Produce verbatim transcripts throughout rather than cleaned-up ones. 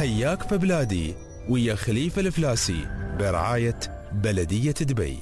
حياك في بلادي ويا خليفة الفلاسي برعاية بلدية دبي.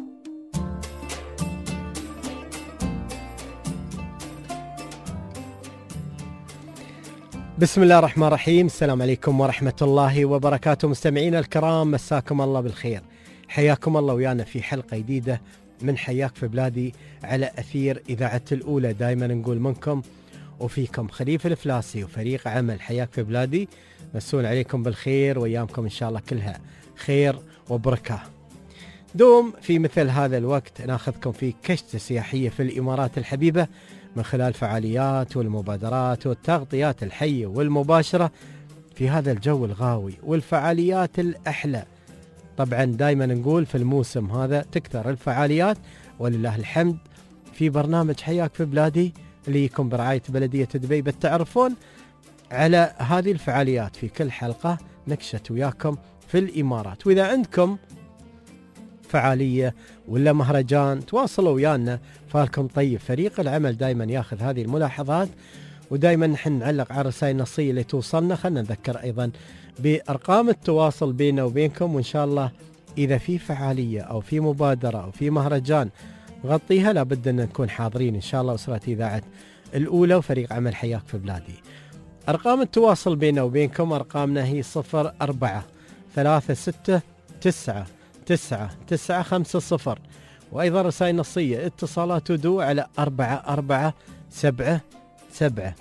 بسم الله الرحمن الرحيم. السلام عليكم ورحمة الله وبركاته. مستمعينا الكرام، مساكم الله بالخير. حياكم الله ويانا في حلقة جديدة من حياك في بلادي على أثير إذاعة الأولى. دائما نقول منكم وفيكم خليفة الفلاسي وفريق عمل حياك في بلادي مسؤول عليكم بالخير، وأيامكم إن شاء الله كلها خير وبركة. دوم في مثل هذا الوقت ناخذكم في كشتة سياحية في الإمارات الحبيبة من خلال فعاليات والمبادرات والتغطيات الحية والمباشرة في هذا الجو الغاوي والفعاليات الأحلى. طبعا دائما نقول في الموسم هذا تكثر الفعاليات ولله الحمد في برنامج حياك في بلادي اللي يكون برعاية بلدية دبي. بتعرفون على هذه الفعاليات في كل حلقة نكشت وياكم في الإمارات، وإذا عندكم فعالية ولا مهرجان تواصلوا ويانا فالكم طيب. فريق العمل دائما ياخذ هذه الملاحظات، ودائما نحن نعلق على الرسائل النصية اللي توصلنا. خلنا نذكر أيضا بأرقام التواصل بيننا وبينكم، وإن شاء الله إذا في فعالية أو في مبادرة أو في مهرجان نغطيها لابد أن نكون حاضرين إن شاء الله أسرة إذاعة الأولى وفريق عمل حياك في بلادي. أرقام التواصل بيننا وبينكم أرقامنا هي صفر أربعة ثلاثة ستة تسعة تسعة تسعة خمسة صفر، وأيضا رسائل نصية اتصالات ودو على أربعة أربعة سبعة سبعة.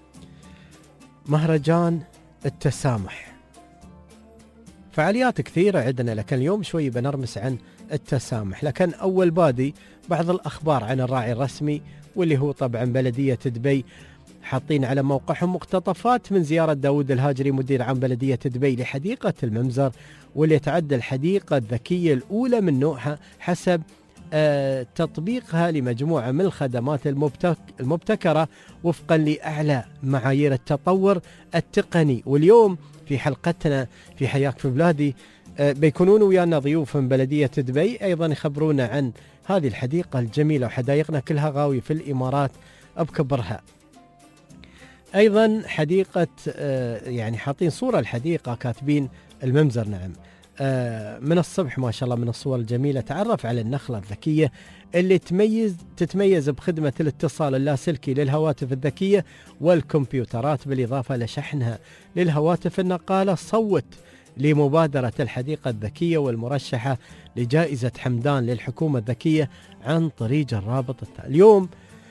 مهرجان التسامح فعاليات كثيرة عندنا، لكن اليوم شوي بنرمس عن التسامح. لكن أول بادي بعض الأخبار عن الراعي الرسمي واللي هو طبعا بلدية دبي. حاطين على موقعهم مقتطفات من زيارة داود الهاجري مدير عام بلدية دبي لحديقة الممزر، واللي تعد الحديقة الذكية الأولى من نوعها حسب آه تطبيقها لمجموعة من الخدمات المبتك المبتكرة وفقا لأعلى معايير التطور التقني. واليوم في حلقتنا في حياك في بلادي آه بيكونون ويانا ضيوف من بلدية دبي أيضا يخبرونا عن هذه الحديقة الجميلة، وحدائقنا كلها غاوية في الإمارات بكبرها. أيضا حديقة آه يعني حاطين صورة الحديقة كاتبين الممزر. نعم آه من الصبح ما شاء الله من الصور الجميلة. تعرف على النخلة الذكية اللي تميز تتميز بخدمة الاتصال اللاسلكي للهواتف الذكية والكمبيوترات، بالإضافة لشحنها للهواتف النقالة. صوت لمبادرة الحديقة الذكية والمرشحة لجائزة حمدان للحكومة الذكية عن طريق الرابط التالي. اليوم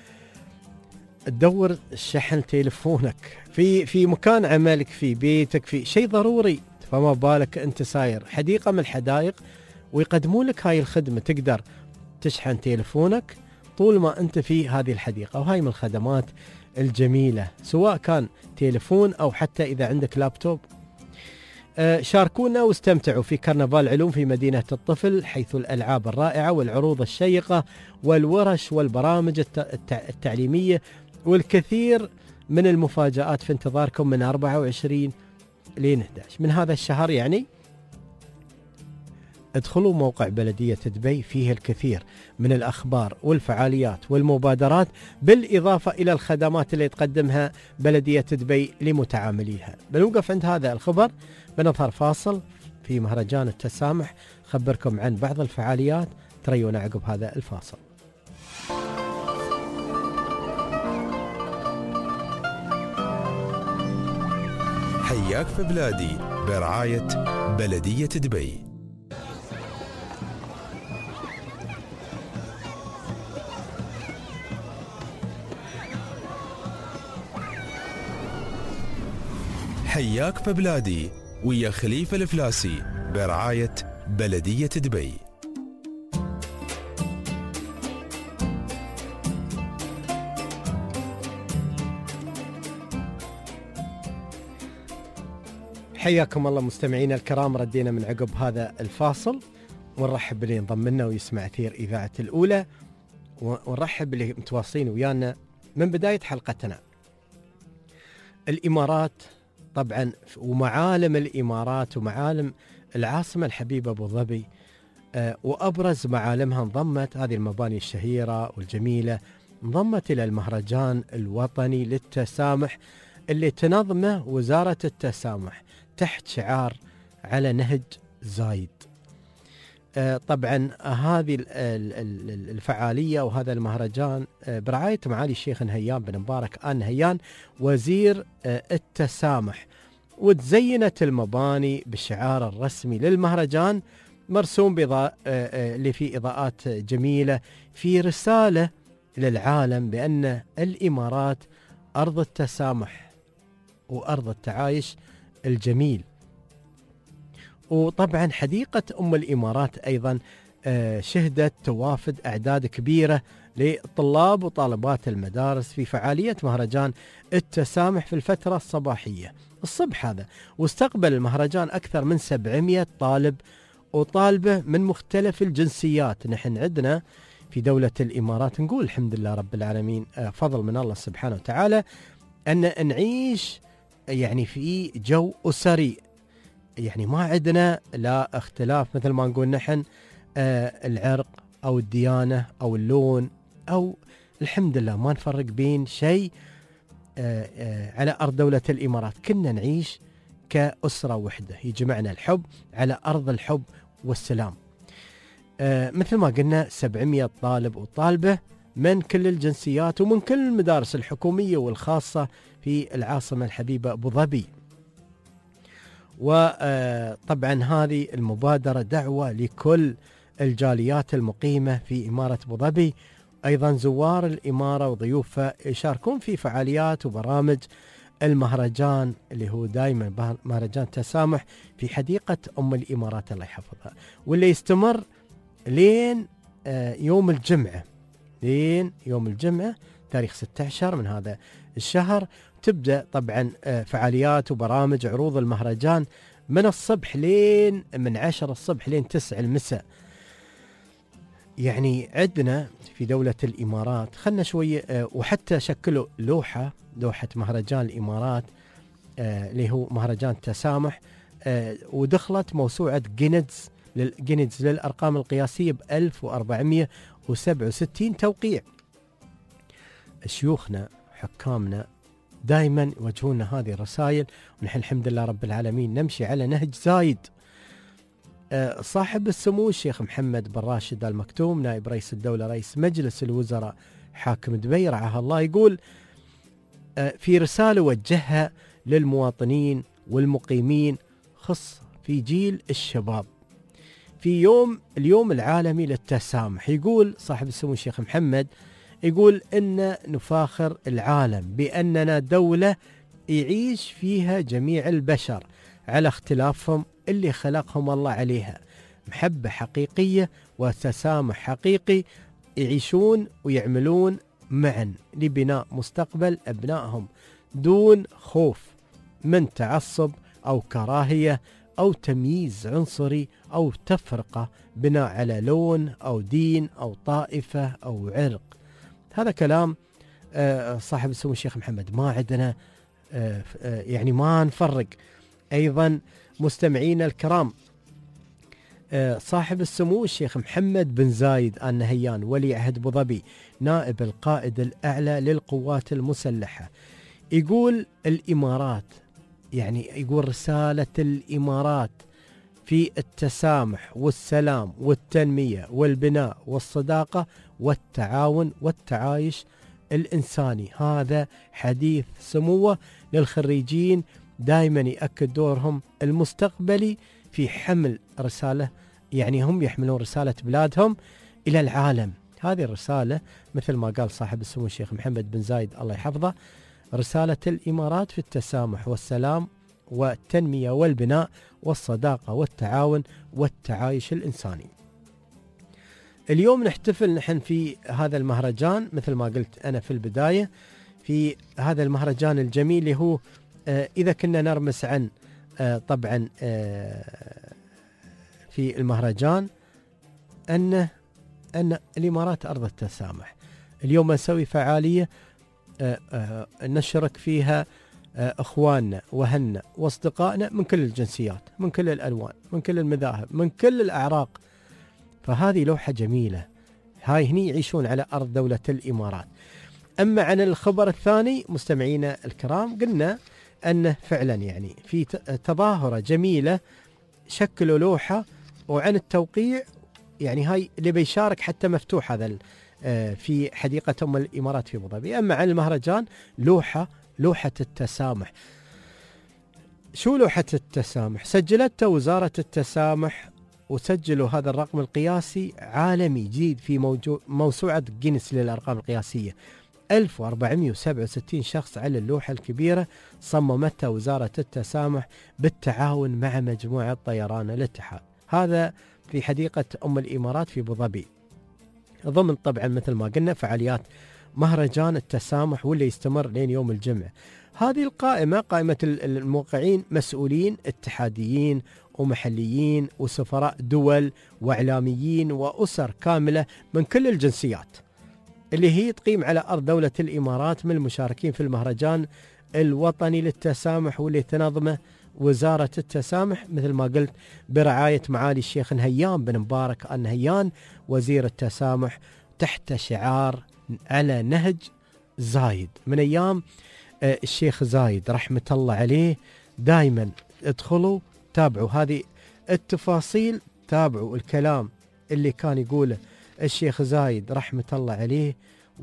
تدور شحن تليفونك في في مكان عملك في بيتك في شيء ضروري، فما بالك انت ساير حديقة من الحدائق ويقدمون لك هاي الخدمة. تقدر تشحن تليفونك طول ما انت في هذه الحديقة، وهاي من الخدمات الجميلة سواء كان تليفون او حتى اذا عندك لابتوب. آه شاركونا واستمتعوا في كرنفال علوم في مدينة الطفل، حيث الألعاب الرائعة والعروض الشيقة والورش والبرامج التعليمية والكثير من المفاجآت في انتظاركم من أربعة وعشرين لين أحد عشر من هذا الشهر. يعني ادخلوا موقع بلدية دبي، فيه الكثير من الأخبار والفعاليات والمبادرات، بالإضافة إلى الخدمات اللي تقدمها بلدية دبي لمتعامليها. بنوقف عند هذا الخبر، بنظهر فاصل في مهرجان التسامح، خبركم عن بعض الفعاليات، تريونا عقب هذا الفاصل. حياك في بلادي برعاية بلدية دبي. حياك في بلادي ويا خليفة الفلاسي برعاية بلدية دبي. حياكم الله مستمعينا الكرام. ردينا من عقب هذا الفاصل، ونرحب باللي انضم لنا ويسمع أثير إذاعة الأولى، ونرحب باللي متواصلين ويانا من بداية حلقتنا. الإمارات طبعا ومعالم الإمارات ومعالم العاصمة الحبيبة أبو ظبي، أه وأبرز معالمها انضمت هذه المباني الشهيرة والجميلة، انضمت إلى المهرجان الوطني للتسامح اللي تنظمه وزارة التسامح تحت شعار على نهج زايد. طبعا هذه الفعالية وهذا المهرجان برعاية معالي الشيخ نهيان بن مبارك آل نهيان وزير التسامح، وتزينت المباني بالشعار الرسمي للمهرجان مرسوم بإضاءة اللي فيه إضاءات جميلة في رسالة للعالم بأن الإمارات أرض التسامح وأرض التعايش الجميل. وطبعا حديقة أم الإمارات أيضا شهدت توافد أعداد كبيرة لطلاب وطالبات المدارس في فعالية مهرجان التسامح في الفترة الصباحية الصبح هذا، واستقبل المهرجان أكثر من سبعمائة طالب وطالبة من مختلف الجنسيات. نحن عندنا في دولة الإمارات نقول الحمد لله رب العالمين، فضل من الله سبحانه وتعالى أن نعيش يعني في جو أسري، يعني ما عندنا لا اختلاف مثل ما نقول نحن آه العرق أو الديانة أو اللون، أو الحمد لله ما نفرق بين شيء آه آه على أرض دولة الإمارات. كنا نعيش كأسرة وحدة يجمعنا الحب على أرض الحب والسلام. آه مثل ما قلنا سبعمائة طالب وطالبة من كل الجنسيات ومن كل المدارس الحكومية والخاصة في العاصمة الحبيبة أبو ظبي. وطبعا هذه المبادرة دعوة لكل الجاليات المقيمة في إمارة أبو ظبي، أيضا زوار الإمارة وضيوفها يشاركون في فعاليات وبرامج المهرجان اللي هو دائما مهرجان تسامح في حديقة أم الإمارات الله يحفظها، واللي يستمر لين يوم الجمعة، لين يوم الجمعة تاريخ ستة عشر من هذا الشهر. تبدأ طبعا فعاليات وبرامج عروض المهرجان من الصبح لين من عشرة الصبح لين تسعة المساء. يعني عندنا في دولة الإمارات خلنا شوية، وحتى شكلوا لوحة لوحة مهرجان الإمارات اللي هو مهرجان تسامح، ودخلت موسوعة جينيز جينيز للأرقام القياسية ب ألف وأربعمائة وسبعة وستين توقيع. شيوخنا حكامنا دائما يوجهونا هذه الرسائل، ونحن الحمد لله رب العالمين نمشي على نهج زايد. صاحب السمو الشيخ محمد بن راشد آل مكتوم نائب رئيس الدولة رئيس مجلس الوزراء حاكم دبي رعاه الله، يقول في رسالة وجهها للمواطنين والمقيمين خص في جيل الشباب في يوم اليوم العالمي للتسامح. يقول صاحب السمو الشيخ محمد، يقول إن نفاخر العالم بأننا دولة يعيش فيها جميع البشر على اختلافهم اللي خلقهم الله عليها، محبة حقيقية وتسامح حقيقي، يعيشون ويعملون معا لبناء مستقبل أبنائهم دون خوف من تعصب أو كراهية أو تمييز عنصري أو تفرقة بناء على لون أو دين أو طائفة أو عرق. هذا كلام صاحب السمو الشيخ محمد. ما عندنا يعني ما نفرق. أيضا مستمعين الكرام، صاحب السمو الشيخ محمد بن زايد آل نهيان ولي عهد أبو ظبي نائب القائد الأعلى للقوات المسلحة يقول الإمارات، يعني يقول رسالة الإمارات في التسامح والسلام والتنمية والبناء والصداقة والتعاون والتعايش الإنساني. هذا حديث سموه للخريجين، دائما يأكد دورهم المستقبلي في حمل رسالة، يعني هم يحملون رسالة بلادهم إلى العالم. هذه الرسالة مثل ما قال صاحب السمو الشيخ محمد بن زايد الله يحفظه، رسالة الإمارات في التسامح والسلام والتنمية والبناء والصداقة والتعاون والتعايش الإنساني. اليوم نحتفل نحن في هذا المهرجان مثل ما قلت أنا في البداية، في هذا المهرجان الجميل اللي هو آه إذا كنا نرمس عن آه طبعا آه في المهرجان أن أن الإمارات أرض التسامح. اليوم نسوي فعالية آه آه نشرك فيها آه أخواننا وأهلنا وأصدقائنا من كل الجنسيات، من كل الألوان، من كل المذاهب، من كل الأعراق. فهذه لوحة جميلة، هاي هني يعيشون على أرض دولة الإمارات. أما عن الخبر الثاني مستمعينا الكرام، قلنا أنه فعلا يعني في تظاهرة جميلة شكلوا لوحة، وعن التوقيع يعني هاي اللي بيشارك حتى مفتوح هذا في حديقة أم الإمارات في أبو ظبي. أما عن المهرجان لوحة لوحة التسامح. شو لوحة التسامح؟ سجلتها وزارة التسامح، وسجلوا هذا الرقم القياسي عالمي جديد في موسوعة جينيس للأرقام القياسية. ألف وأربعمئة وسبعة وستين شخص على اللوحة الكبيرة صممتها وزارة التسامح بالتعاون مع مجموعة طيران الاتحاد. هذا في حديقة أم الإمارات في أبو ظبي، ضمن طبعا مثل ما قلنا فعاليات مهرجان التسامح واللي يستمر لين يوم الجمعة. هذه القائمة قائمة الموقعين مسؤولين اتحاديين ومحليين وسفراء دول وإعلاميين وأسر كاملة من كل الجنسيات، اللي هي تقيم على أرض دولة الإمارات، من المشاركين في المهرجان الوطني للتسامح واللي تنظمه وزارة التسامح مثل ما قلت برعاية معالي الشيخ نهيان بن مبارك آل نهيان وزير التسامح، تحت شعار على نهج زايد من أيام الشيخ زايد رحمة الله عليه. دائما ادخلوا تابعوا هذه التفاصيل، تابعوا الكلام اللي كان يقوله الشيخ زايد رحمة الله عليه،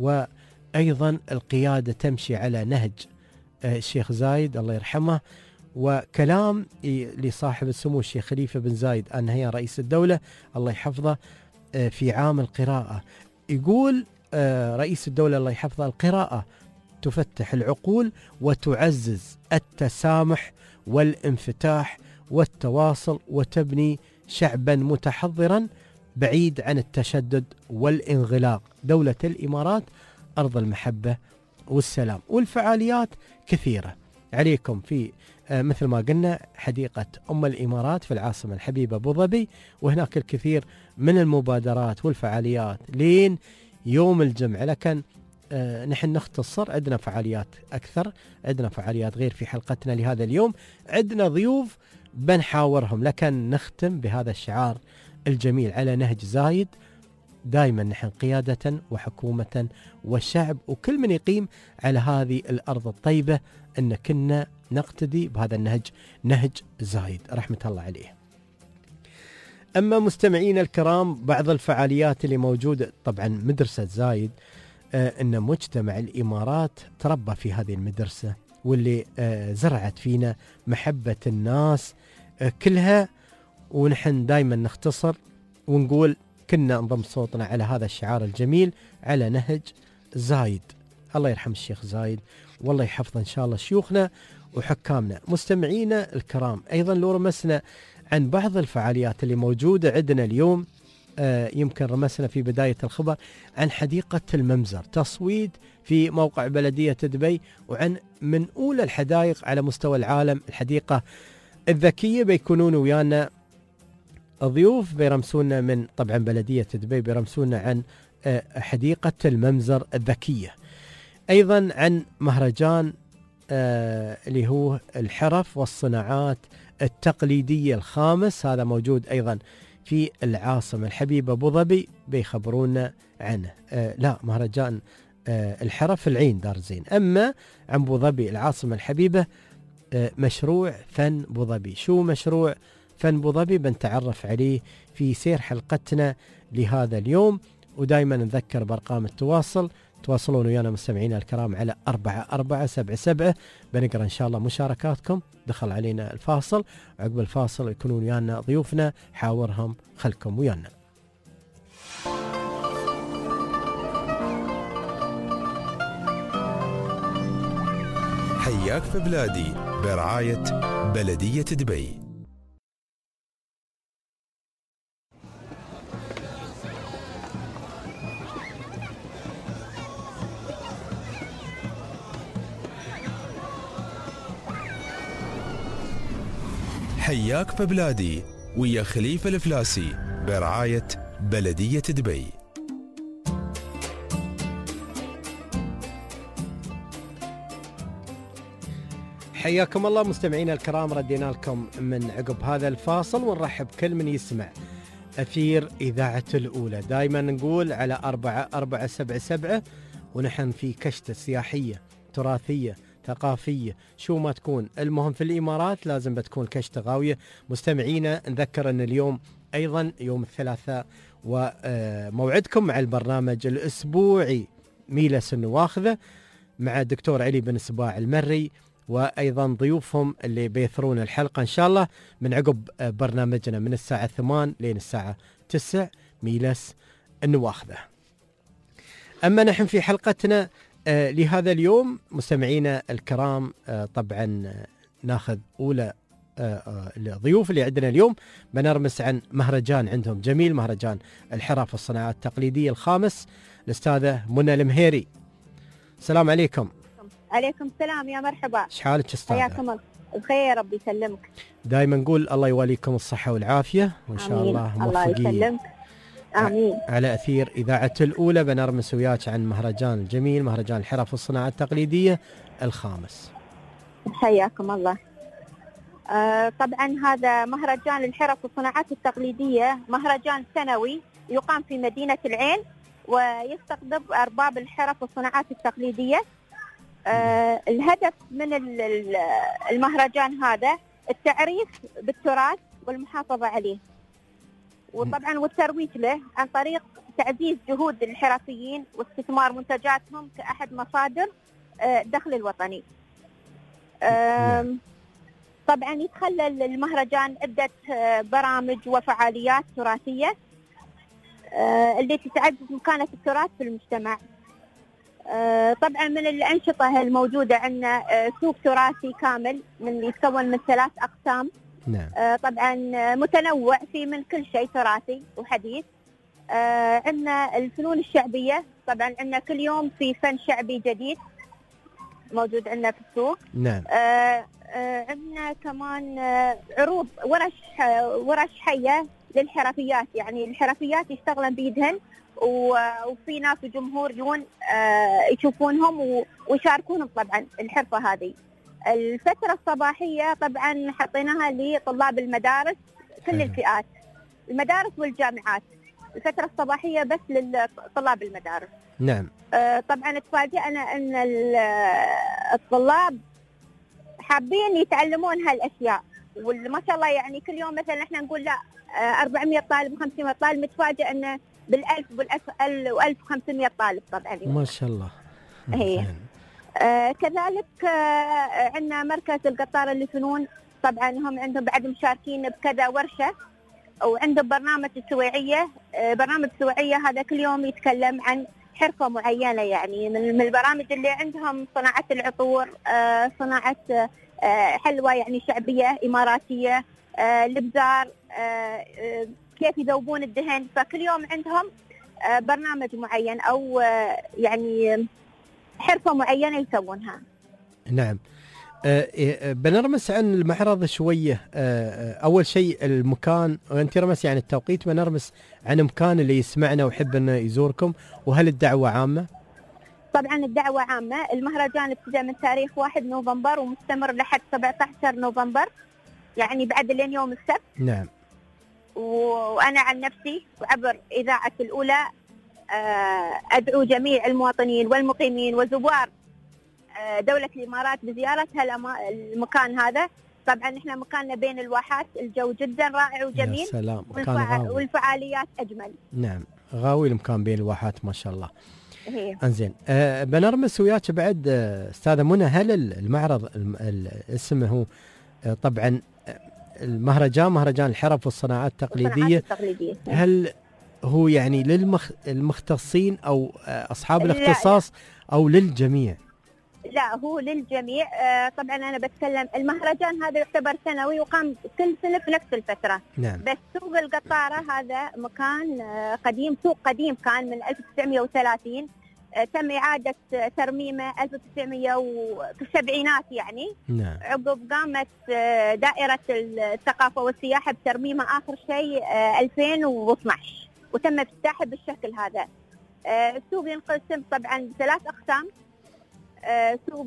وأيضا القيادة تمشي على نهج الشيخ زايد الله يرحمه، وكلام لصاحب السمو الشيخ خليفة بن زايد آل نهيان رئيس الدولة الله يحفظه في عام القراءة. يقول رئيس الدولة الله يحفظه: القراءة تفتح العقول وتعزز التسامح والانفتاح والتواصل، وتبني شعبا متحضرا بعيد عن التشدد والانغلاق. دولة الإمارات أرض المحبة والسلام. والفعاليات كثيرة عليكم في مثل ما قلنا حديقة أم الإمارات في العاصمة الحبيبة أبو ظبي، وهناك الكثير من المبادرات والفعاليات لين يوم الجمعة. لكن آه نحن نختصر، عندنا فعاليات أكثر، عندنا فعاليات غير في حلقتنا لهذا اليوم، عندنا ضيوف بنحاورهم، لكن نختم بهذا الشعار الجميل على نهج زايد. دائما نحن قيادة وحكومة والشعب وكل من يقيم على هذه الأرض الطيبة أن كنا نقتدي بهذا النهج، نهج زايد رحمة الله عليه. أما مستمعين الكرام، بعض الفعاليات اللي موجودة طبعا مدرسة زايد، آه أن مجتمع الإمارات تربى في هذه المدرسة، واللي آه زرعت فينا محبة الناس آه كلها. ونحن دائما نختصر ونقول كنا نضم صوتنا على هذا الشعار الجميل على نهج زايد. الله يرحم الشيخ زايد والله يحفظ إن شاء الله شيوخنا وحكامنا. مستمعينا الكرام، أيضا لو رمسنا عن بعض الفعاليات اللي موجودة عندنا اليوم، آه يمكن رمسنا في بداية الخبر عن حديقة الممزر، تصويت في موقع بلدية دبي، وعن من أولى الحدائق على مستوى العالم الحديقة الذكية. بيكونون ويانا ضيوف بيرمسونا من طبعا بلدية دبي، بيرمسونا عن آه حديقة الممزر الذكية. أيضا عن مهرجان آه اللي هو الحرف والصناعات التقليدية الخامس، هذا موجود أيضا في العاصمة الحبيبة أبو ظبي، بيخبرونا عنه. آه لا مهرجان آه الحرف العين دار زين. أما عن أبو ظبي العاصمة الحبيبة آه مشروع فن أبو ظبي. شو مشروع فن أبو ظبي؟ بنتعرف عليه في سير حلقتنا لهذا اليوم. ودائما نذكر بأرقام التواصل، تواصلون ويانا مستمعينا الكرام على أربعة أربعة سبعة سبعة. بنقرأ إن شاء الله مشاركاتكم. دخل علينا الفاصل، عقب الفاصل يكونون ويانا ضيوفنا، حاورهم، خلكم ويانا. حياك في بلادي برعاية بلدية دبي. حياك في بلادي ويا خليفة الفلاسي برعاية بلدية دبي. حياكم الله مستمعينا الكرام، ردينا لكم من عقب هذا الفاصل، ونرحب كل من يسمع أثير إذاعة الأولى. دائما نقول على أربعة أربعة سبعة سبعة، ونحن في كشتة سياحية تراثية ثقافية، شو ما تكون. المهم في الإمارات لازم بتكون كشتة غاوية. مستمعينا نذكر أن اليوم أيضا يوم الثلاثاء، وموعدكم مع البرنامج الأسبوعي ميلس النواخذة مع الدكتور علي بن سباع المري، وأيضا ضيوفهم اللي بيثرون الحلقة إن شاء الله من عقب برنامجنا من الساعة ثمان لين الساعة تسع ميلس النواخذة. أما نحن في حلقتنا آه لهذا اليوم مستمعينا الكرام، آه طبعا آه ناخذ أولى آه الضيوف اللي عندنا اليوم. بنرمس عن مهرجان عندهم جميل، مهرجان الحرف والصناعات التقليدية الخامس، الأستاذة منى المهيري. السلام عليكم. عليكم السلام، يا مرحبا. ايش حالك أستاذة؟ حياكم الله بخير، ربي يسلمك. دائما نقول الله يواليكم الصحة والعافية، وإن شاء الله موفقين. الله يسلمك. آمين. على أثير إذاعة الأولى بنرمس وياك عن مهرجان الجميل، مهرجان الحرف والصناعات التقليدية الخامس. حياكم الله. آه طبعا هذا مهرجان الحرف والصناعات التقليدية، مهرجان سنوي يقام في مدينة العين، ويستقطب أرباب الحرف والصناعات التقليدية. آه الهدف من المهرجان هذا التعريف بالتراث والمحافظة عليه، وطبعا والترويج له عن طريق تعزيز جهود الحرفيين واستثمار منتجاتهم كأحد مصادر الدخل الوطني. طبعا يتخلل المهرجان عدة برامج وفعاليات تراثية التي تعزز مكانة التراث في المجتمع. طبعا من الأنشطة الموجودة عندنا سوق تراثي كامل من يتكون من ثلاث أقسام. نعم. آه طبعا متنوع في من كل شيء تراثي وحديث. آه عندنا الفنون الشعبية، طبعا عندنا كل يوم في فن شعبي جديد موجود عندنا في السوق. نعم. آه آه عندنا كمان آه عروض ورش ورش حية للحرفيات، يعني الحرفيات يشتغلن بيدهن، وفي ناس وجمهور يجون آه يشوفونهم ويشاركونهم طبعا الحرفة هذه. الفترة الصباحية طبعا حطيناها لطلاب المدارس كل حلو. الفئات، المدارس والجامعات. الفترة الصباحية بس لطلاب المدارس. نعم. آه طبعا تفاجأنا أن الطلاب حابين يتعلمون هالأشياء، وما شاء الله يعني كل يوم مثلا احنا نقول لا أربعمية طالب وخمسمية طالب، متفاجئ أنه بالألف والألف وألف وخمسمية طالب طبعا. ما شاء الله. هي. آه كذلك آه عندنا مركز القطارة للفنون، طبعا هم عندهم بعد مشاركين بكذا ورشة، وعندهم برنامج السويعية. آه برنامج السويعية هذا كل يوم يتكلم عن حرفة معينة، يعني من البرامج اللي عندهم صناعة العطور، آه صناعة آه حلوى يعني شعبية إماراتية، آه الابزار، آه آه كيف يذوبون الدهن. فكل يوم عندهم آه برنامج معين أو آه يعني حرفة معينة يسوونها. نعم. أه بنرمس عن المعرض شوية. أه أول شيء المكان، وأنت رمس يعني التوقيت، بنرمس عن مكان اللي يسمعنا ويحب أنه يزوركم، وهل الدعوة عامة؟ طبعا الدعوة عامة. المهرجان ابتدأ من تاريخ واحد نوفمبر ومستمر لحد سبعة عشر نوفمبر، يعني بعد لين يوم السبت. نعم. وأنا عن نفسي وعبر إذاعة الأولى أدعو جميع المواطنين والمقيمين وزوار دولة الإمارات بزيارة المكان هذا. طبعا احنا مكاننا بين الواحات، الجو جدا رائع وجميل. يا سلام. والفع... والفعاليات أجمل. نعم، غاوي المكان بين الواحات ما شاء الله. هي. انزين. أه بنرمس وياك بعد استاذة منى، هل المعرض اسمه هو طبعا المهرجان مهرجان الحرف والصناعات التقليدية، التقليدية. هل هو يعني للمختصين أو أصحاب الاختصاص أو للجميع؟ لا، هو للجميع. طبعا أنا بتكلم المهرجان هذا يعتبر سنوي يقام كل سنة في نفس الفترة. نعم. بس سوق القطارة هذا مكان قديم، سوق قديم كان من ألف وتسعمية وثلاثين، تم إعادة ترميمه ألف وتسعمية وفي السبعينات يعني. نعم. عقب قامت دائرة الثقافة والسياحة بترميمه آخر شيء ألفين واثناشر، وتم افتتاحه بالشكل هذا. السوق ينقسم طبعا ثلاث أقسام. سوق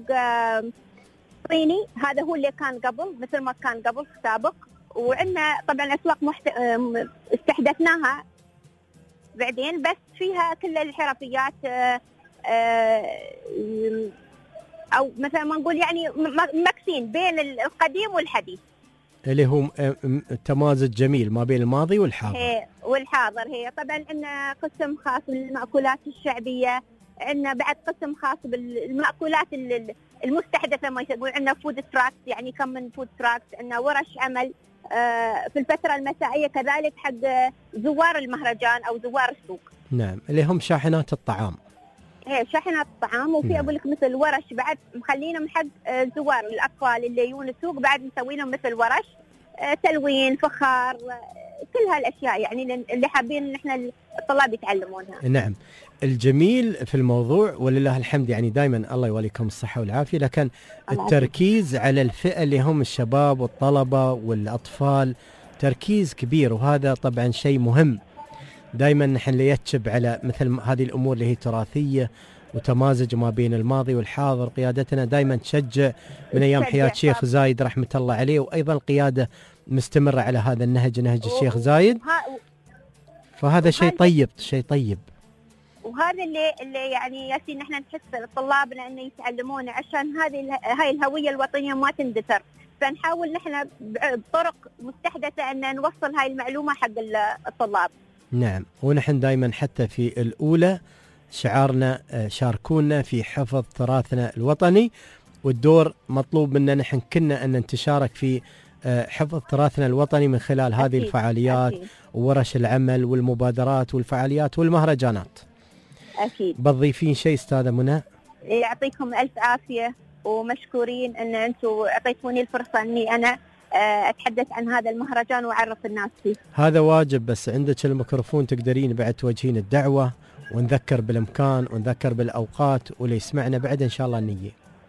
صيني، هذا هو اللي كان قبل مثل ما كان قبل في السابق، وعندنا طبعا أسواق محت... استحدثناها بعدين بس فيها كل الحرفيات، أو مثلا ما نقول يعني مكسين بين القديم والحديث، اللي هو تمازج جميل ما بين الماضي والحاضر. هي والحاضر. هي طبعا عندنا قسم خاص بالمأكولات الشعبية، عندنا بعد قسم خاص بالمأكولات المستحدثة، ما يسمون عندنا فود تراكس، يعني كم من فود تراكس، عندنا ورش عمل في الفترة المسائية كذلك حق زوار المهرجان أو زوار السوق. نعم، اللي هم شاحنات الطعام. هي شاحنات الطعام، وفي أقول لك مثل ورش بعد مخلينا حق زوار الأطفال اللي يجون السوق، بعد مسوي لهم مثل ورش تلوين، فخار، كل هالأشياء يعني اللي حابين إن إحنا الطلاب يتعلمونها. نعم، الجميل في الموضوع ولله الحمد يعني دائما الله يوليكم الصحة والعافية، لكن التركيز على الفئة اللي هم الشباب والطلبة والأطفال تركيز كبير، وهذا طبعا شيء مهم. دائما نحن يتشب على مثل هذه الأمور اللي هي تراثية وتمازج ما بين الماضي والحاضر. قيادتنا دائما تشجع من أيام حياة شيخ زايد رحمة الله عليه، وأيضا القيادة مستمرة على هذا النهج، نهج الشيخ زايد، فهذا شيء طيب، شيء طيب. وهذا اللي اللي يعني ياسين نحن نحس طلابنا انه يتعلمون، عشان هذه هاي الهويه الوطنيه ما تندثر، فنحاول نحن بطرق مستحدثه ان نوصل هاي المعلومه حق الطلاب. نعم، ونحن دائما حتى في الاولى شعارنا شاركونا في حفظ تراثنا الوطني، والدور مطلوب منا نحن كنا ان نتشارك في حفظ تراثنا الوطني من خلال هذه أكيد الفعاليات أكيد. وورش العمل والمبادرات والفعاليات والمهرجانات. أكيد. بتضيفين شيء أستاذة منى؟ يعطيكم ألف عافية ومشكورين أن أنتم أعطيتوني الفرصة أني أنا أتحدث عن هذا المهرجان وأعرف الناس فيه. هذا واجب، بس عندك الميكروفون تقدرين بعد توجهين الدعوة، ونذكر بالإمكان ونذكر بالأوقات، واللي يسمعنا بعد إن شاء الله النية.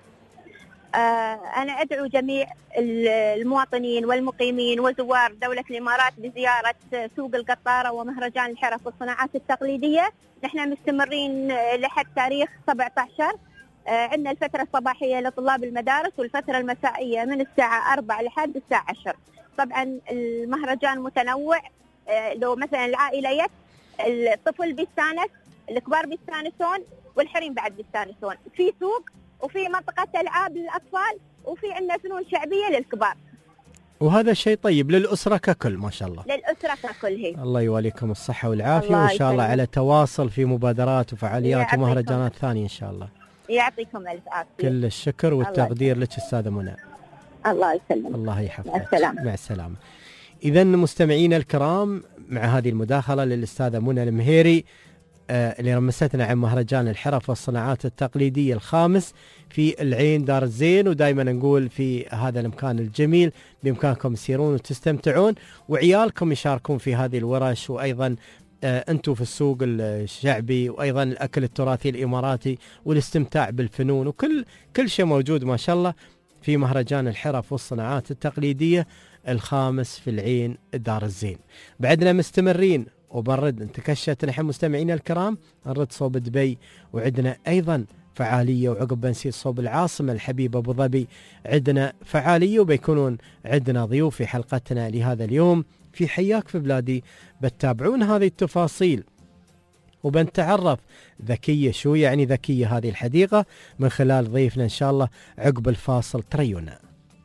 أنا أدعو جميع المواطنين والمقيمين وزوار دولة الإمارات بزيارة سوق القطارة ومهرجان الحرف والصناعات التقليدية. نحن مستمرين لحد تاريخ سبعة عشر. عندنا الفترة الصباحية لطلاب المدارس، والفترة المسائية من الساعة أربعة لحد الساعة عشر. طبعا المهرجان متنوع، لو مثلا العائليات الطفل بيستانس، الكبار بيستانسون، والحريم بعد بيستانسون. في سوق وفي منطقة ألعاب للأطفال، وفي عندنا فنون شعبية للكبار. وهذا شيء طيب للأسرة ككل ما شاء الله. للأسرة ككل هي. الله يواليكم الصحة والعافية، وإن شاء الله على تواصل في مبادرات وفعاليات ومهرجانات ثانية إن شاء الله. يعطيكم ألف عافية. كل الشكر والتقدير لك أستاذة منى. الله يسلمك. الله يحفظك. مع السلامة. مع السلامة. إذا مستمعينا الكرام، مع هذه المداخلة للأستاذة منى المهيري آه اللي رمستنا عن مهرجان الحرف والصناعات التقليدية الخامس في العين دار الزين، ودائما نقول في هذا المكان الجميل بإمكانكم تسيرون وتستمتعون، وعيالكم يشاركون في هذه الورش، وأيضا آه أنتم في السوق الشعبي، وأيضا الأكل التراثي الإماراتي والاستمتاع بالفنون، وكل كل شيء موجود ما شاء الله في مهرجان الحرف والصناعات التقليدية الخامس في العين دار الزين. بعدنا مستمرين وبنرد نتكشت نحن مستمعينا الكرام، نرد صوب دبي، وعندنا أيضا فعالية، وعقب بنسير صوب العاصمة الحبيبة أبو ظبي عندنا فعالية، وبيكونون عندنا ضيوف في حلقتنا لهذا اليوم في حياك في بلادي. بتتابعون هذه التفاصيل وبنتعرف ذكية شو يعني ذكية هذه الحديقة من خلال ضيفنا إن شاء الله عقب الفاصل. تريونا.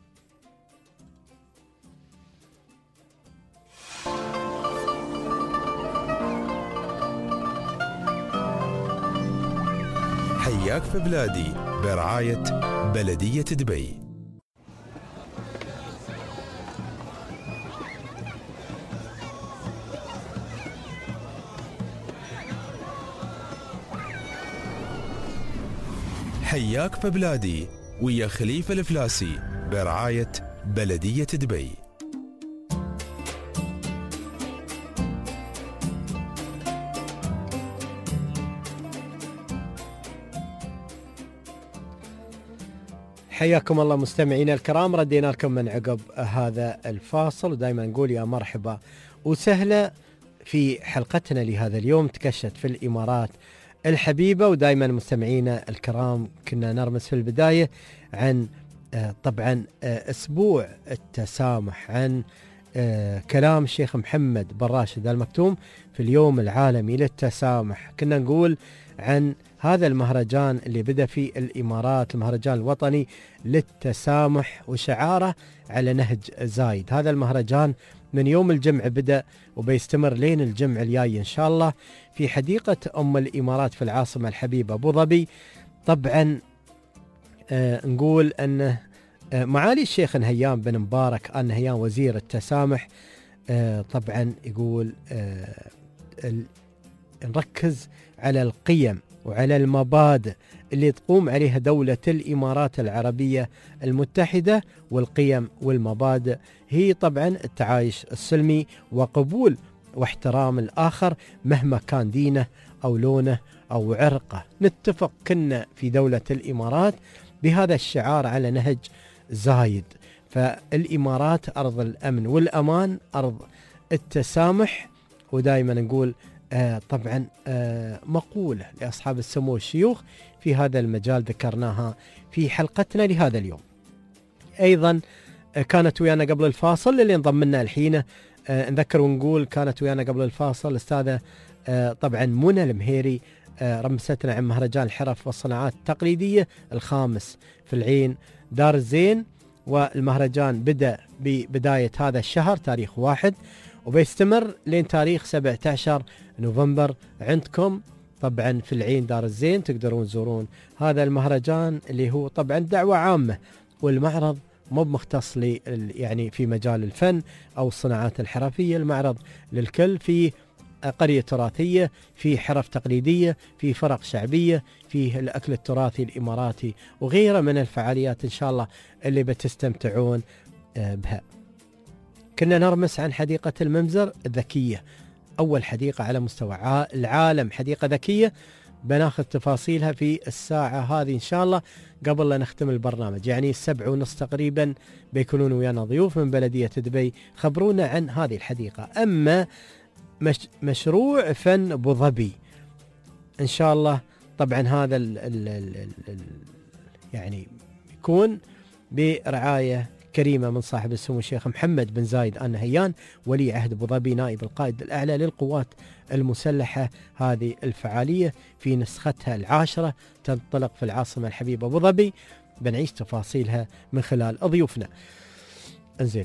حياك في بلادي برعاية بلدية دبي. حياك في بلادي ويا خليفة الفلاسي برعاية بلدية دبي. حياكم الله مستمعينا الكرام، ردينا لكم من عقب هذا الفاصل، ودائما نقول يا مرحبا وسهلا في حلقتنا لهذا اليوم تكشت في الإمارات الحبيبة. ودائما مستمعينا الكرام كنا نرمز في البداية عن طبعا أسبوع التسامح، عن آه كلام الشيخ محمد بن راشد آل مكتوم في اليوم العالمي للتسامح. كنا نقول عن هذا المهرجان اللي بدأ في الإمارات، المهرجان الوطني للتسامح، وشعاره على نهج زايد. هذا المهرجان من يوم الجمعة بدأ وبيستمر لين الجمعة الجاي إن شاء الله في حديقة أم الإمارات في العاصمة الحبيبة أبو ظبي. طبعا آه نقول أن آه معالي الشيخ نهيان بن مبارك آل نهيان وزير التسامح آه طبعا يقول آه نركز على القيم وعلى المبادئ اللي تقوم عليها دولة الإمارات العربية المتحدة، والقيم والمبادئ هي طبعا التعايش السلمي وقبول واحترام الآخر مهما كان دينه أو لونه أو عرقه. نتفق كنا في دولة الإمارات بهذا الشعار على نهج زايد. فالإمارات أرض الأمن والأمان، أرض التسامح. ودائما نقول آه طبعا آه مقولة لأصحاب السمو والشيوخ في هذا المجال ذكرناها في حلقتنا لهذا اليوم. أيضا آه كانت ويانا قبل الفاصل اللي انضم لنا الحين آه نذكر ونقول كانت ويانا قبل الفاصل الأستاذة آه طبعا منى المهيري آه رمستنا عن مهرجان الحرف والصناعات التقليدية الخامس في العين دار الزين. والمهرجان بدأ ببداية هذا الشهر تاريخ واحد وبيستمر لين تاريخ سبعة عشر نوفمبر عندكم طبعا في العين دار الزين. تقدرون تزورون هذا المهرجان اللي هو طبعا دعوة عامة، والمعرض مو مختص لي يعني في مجال الفن أو الصناعات الحرفية، المعرض للكل، في قرية تراثية، في حرف تقليدية، في فرق شعبية، في الأكل التراثي الإماراتي وغيره من الفعاليات إن شاء الله اللي بتستمتعون بها. كنا نرمس عن حديقة الممزر الذكية، أول حديقة على مستوى العالم، حديقة ذكية. بناخذ تفاصيلها في الساعة هذه إن شاء الله قبل لا نختم البرنامج، يعني السبع ونص تقريبا بيكونون ويانا ضيوف من بلدية دبي خبرونا عن هذه الحديقة. أما مش مشروع فن أبو ظبي إن شاء الله طبعا هذا ال ال ال ال يعني يكون برعاية كريمة من صاحب السمو الشيخ محمد بن زايد آل نهيان ولي عهد أبو ظبي نائب القائد الأعلى للقوات المسلحة. هذه الفعالية في نسختها العاشرة تنطلق في العاصمة الحبيبة أبو ظبي، بنعيش تفاصيلها من خلال ضيوفنا. انزين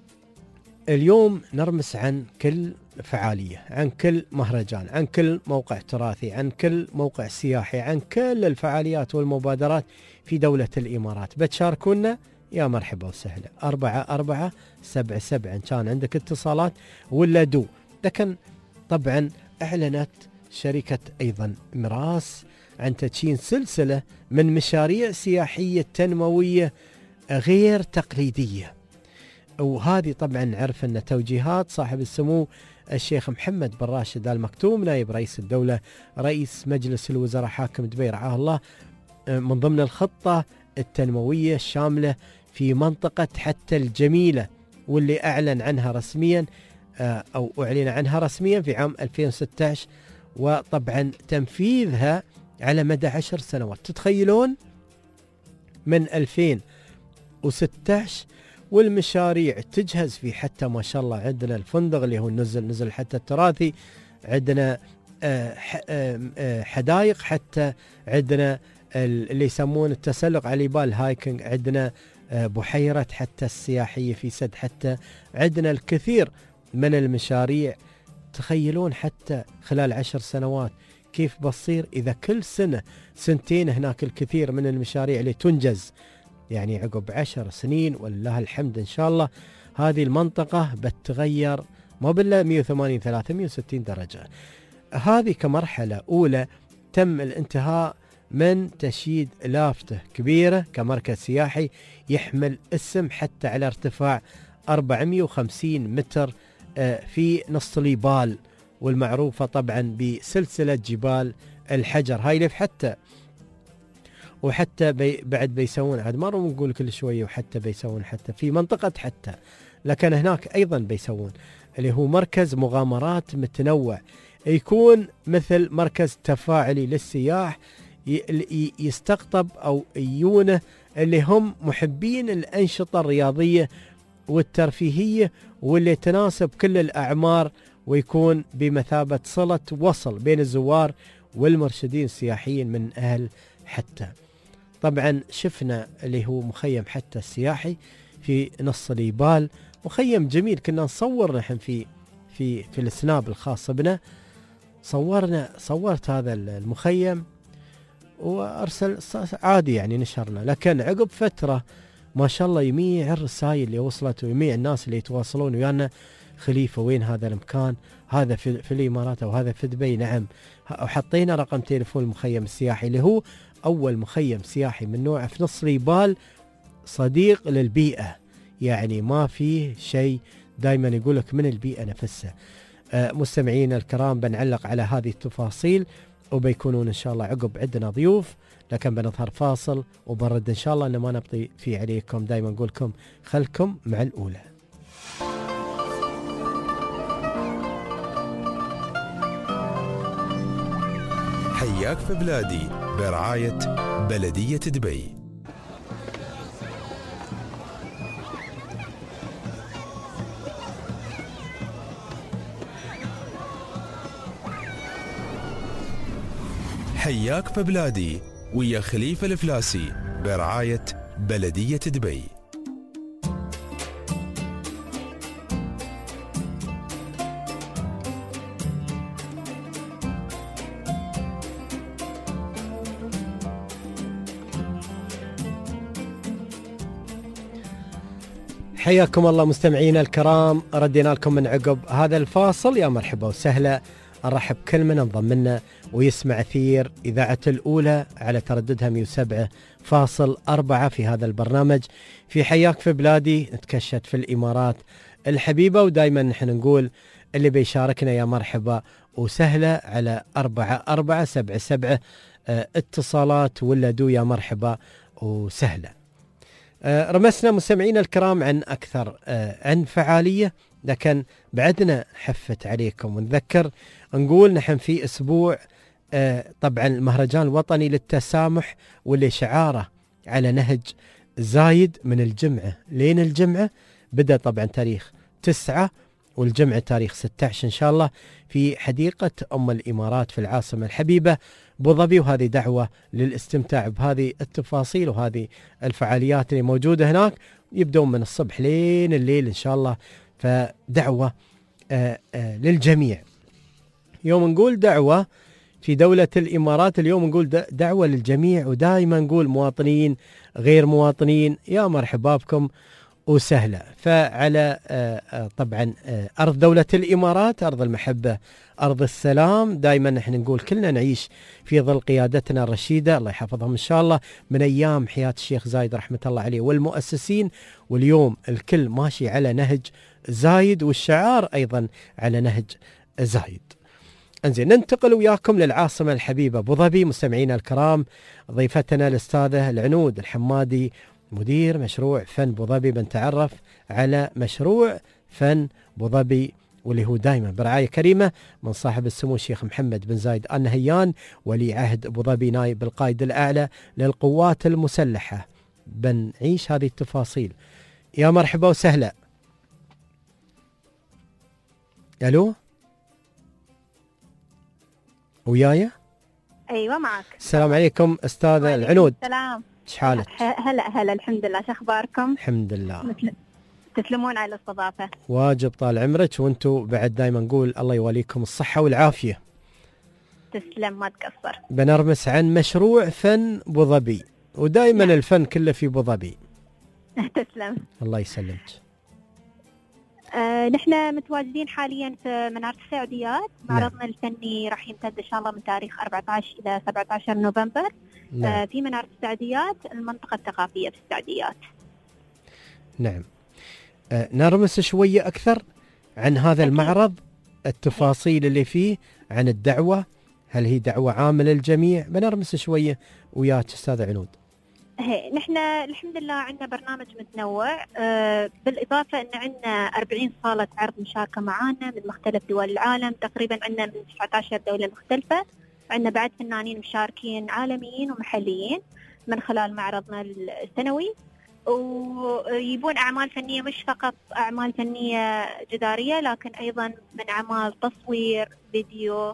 اليوم نرمس عن كل فعالية، عن كل مهرجان، عن كل موقع تراثي، عن كل موقع سياحي، عن كل الفعاليات والمبادرات في دولة الإمارات. بتشاركونا يا مرحبا وسهلا. أربعة أربعة سبعة سبعة إن كان عندك اتصالات ولا دو. لكن طبعا أعلنت شركة أيضا مراس عن تدشين سلسلة من مشاريع سياحية تنموية غير تقليدية، وهذه طبعا نعرف أن توجيهات صاحب السمو الشيخ محمد بن راشد آل مكتوم نائب رئيس الدولة رئيس مجلس الوزراء حاكم دبي رعاه الله، من ضمن الخطة التنموية الشاملة في منطقة حتى الجميلة، واللي أعلن عنها رسميا أو أعلن عنها رسميا في عام ألفين وستة عشر، وطبعا تنفيذها على مدى عشر سنوات. تتخيلون من ألفين وستة عشر والمشاريع تجهز في حتى ما شاء الله. عندنا الفندق اللي هو نزل نزل حتى التراثي، عندنا حدائق، حتى عندنا اللي يسمون التسلق على الجبال هايكنج، عندنا بحيرة حتى السياحية في سد حتى، عندنا الكثير من المشاريع. تخيلون حتى خلال عشر سنوات كيف بصير إذا كل سنة سنتين هناك الكثير من المشاريع اللي تنجز، يعني عقب عشر سنين ولله الحمد إن شاء الله هذه المنطقة بتغير ما بالله مئة وثمانين ثلاثمئة وستين درجة. هذه كمرحلة أولى تم الانتهاء من تشييد لافتة كبيرة كمركز سياحي يحمل اسم حتى على ارتفاع أربعمئة وخمسين متر في نص الجبال، والمعروفة طبعا بسلسلة جبال الحجر. هاي لف حتى وحتى بي بعد بيسوون عاد مرة ونقول كل شوية وحتى بيسوون حتى في منطقة حتى، لكن هناك أيضا بيسوون اللي هو مركز مغامرات متنوع، يكون مثل مركز تفاعلي للسياح يستقطب أو يونه اللي هم محبين الأنشطة الرياضية والترفيهية واللي تناسب كل الأعمار، ويكون بمثابة صلة وصل بين الزوار والمرشدين السياحيين من أهل حتى. طبعا شفنا اللي هو مخيم حتى السياحي في نص اليبال، مخيم جميل. كنا نصور نحن في في في السناب الخاص بنا، صورنا صورت هذا المخيم وارسل عادي يعني نشرنا. لكن عقب فتره ما شاء الله يميع الرسائل اللي وصلت ويميع الناس اللي يتواصلون ويانا، خليفه وين هذا المكان، هذا في, في الامارات او هذا في دبي. نعم، وحطينا رقم تليفون المخيم السياحي اللي هو اول مخيم سياحي من نوعه في نص اليبال، صديق للبيئه، يعني ما فيه شيء، دائما يقولك من البيئه نفسها. آه مستمعين الكرام، بنعلق على هذه التفاصيل وبيكونون ان شاء الله عقب عندنا ضيوف، لكن بنظهر فاصل وبرد ان شاء الله ان ما نبطي في عليكم. دائما نقول لكم خلكم مع الاولى. حياك في بلادي برعاية بلدية دبي. حياك في بلادي ويا خليفة الفلاسي برعاية بلدية دبي. حياكم الله مستمعينا الكرام، ردينا لكم من عقب هذا الفاصل. يا مرحبا وسهلا، نرحب كل من انضم لنا ويسمع أثير إذاعة الأولى على ترددها مئة وسبعة فاصل أربعة في هذا البرنامج في حياك في بلادي. نتكشت في الإمارات الحبيبة، ودائما نحن نقول اللي بيشاركنا يا مرحبا وسهلا على أربعة أربعة سبعة سبعة اه اتصالات ولا دو يا مرحبا وسهلا. اه رمسنا مستمعين الكرام عن أكثر اه عن فعالية، لكن بعدنا حفت عليكم ونذكر نقول نحن في أسبوع آه طبعا المهرجان الوطني للتسامح، واللي شعاره على نهج زايد من الجمعة لين الجمعة. بدأ طبعا تاريخ تسعة والجمعة تاريخ ستة عشر إن شاء الله في حديقة أم الإمارات في العاصمة الحبيبة أبو ظبي. وهذه دعوة للاستمتاع بهذه التفاصيل وهذه الفعاليات اللي موجودة هناك، يبدون من الصبح لين الليل إن شاء الله. فدعوة آآ آآ للجميع. يوم نقول دعوة في دولة الإمارات، اليوم نقول دعوة للجميع، ودائما نقول مواطنين غير مواطنين يا مرحبا بكم وسهلا. فعلى آآ طبعا آآ أرض دولة الإمارات، أرض المحبة، أرض السلام. دائما نحن نقول كلنا نعيش في ظل قيادتنا الرشيدة الله يحفظهم إن شاء الله من أيام حياة الشيخ زايد رحمة الله عليه والمؤسسين، واليوم الكل ماشي على نهج زايد والشعار أيضا على نهج زايد. انزين، ننتقل وياكم للعاصمة الحبيبة أبو ظبي مستمعينا الكرام. ضيفتنا الأستاذة العنود الحمادي مدير مشروع فن أبو ظبي. بنتعرف على مشروع فن أبو ظبي واللي هو دائما برعاية كريمة من صاحب السمو الشيخ محمد بن زايد آل نهيان ولي عهد أبو ظبي نائب القائد الأعلى للقوات المسلحة. بنعيش هذه التفاصيل. يا مرحبا وسهلا. ألو ويايا؟ ايوه معك. السلام عليكم استاذه العنود. السلام. ايش حالك؟ هلا هلا الحمد لله، شو اخباركم؟ الحمد لله. تسلمون على الاستضافه. واجب طال عمرك، وانتم بعد دائما نقول الله يوليكم الصحه والعافيه. تسلم ما تقصر. بنرمس عن مشروع فن أبو ظبي، ودائما الفن كله في أبو ظبي. تسلم. الله يسلمك. آه نحن متواجدين حاليا في منارة السعوديات. معرضنا نعم. الفني راح يمتد إن شاء الله من تاريخ أربعة عشر إلى سبعة عشر نوفمبر. نعم. آه في منارة السعوديات، المنطقة الثقافية في السعوديات. نعم. آه نرمس شوية أكثر عن هذا أكيد. المعرض، التفاصيل اللي فيه، عن الدعوة، هل هي دعوة عامة للجميع؟ بنرمس شوية وياك أستاذ عنود. هي نحن الحمد لله عندنا برنامج متنوع، آه بالإضافة أن عندنا أربعين صالة عرض مشاركة معانا من مختلف دول العالم، تقريبا عندنا من تسعة عشر دولة مختلفة. عندنا بعد فنانين مشاركين عالميين ومحليين من خلال معرضنا السنوي، ويبون أعمال فنية، مش فقط أعمال فنية جدارية، لكن أيضا من أعمال تصوير، فيديو،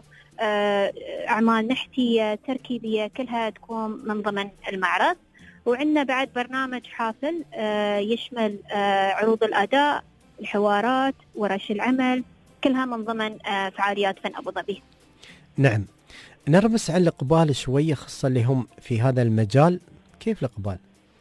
أعمال نحتية، تركيبية، كلها تكون من ضمن المعرض. وعندنا بعد برنامج حافل يشمل عروض الأداء، الحوارات، ورش العمل، كلها من ضمن فعاليات فن أبو ظبي. نعم، نرمس على الإقبال شوية خاصة اللي هم في هذا المجال، كيف الإقبال؟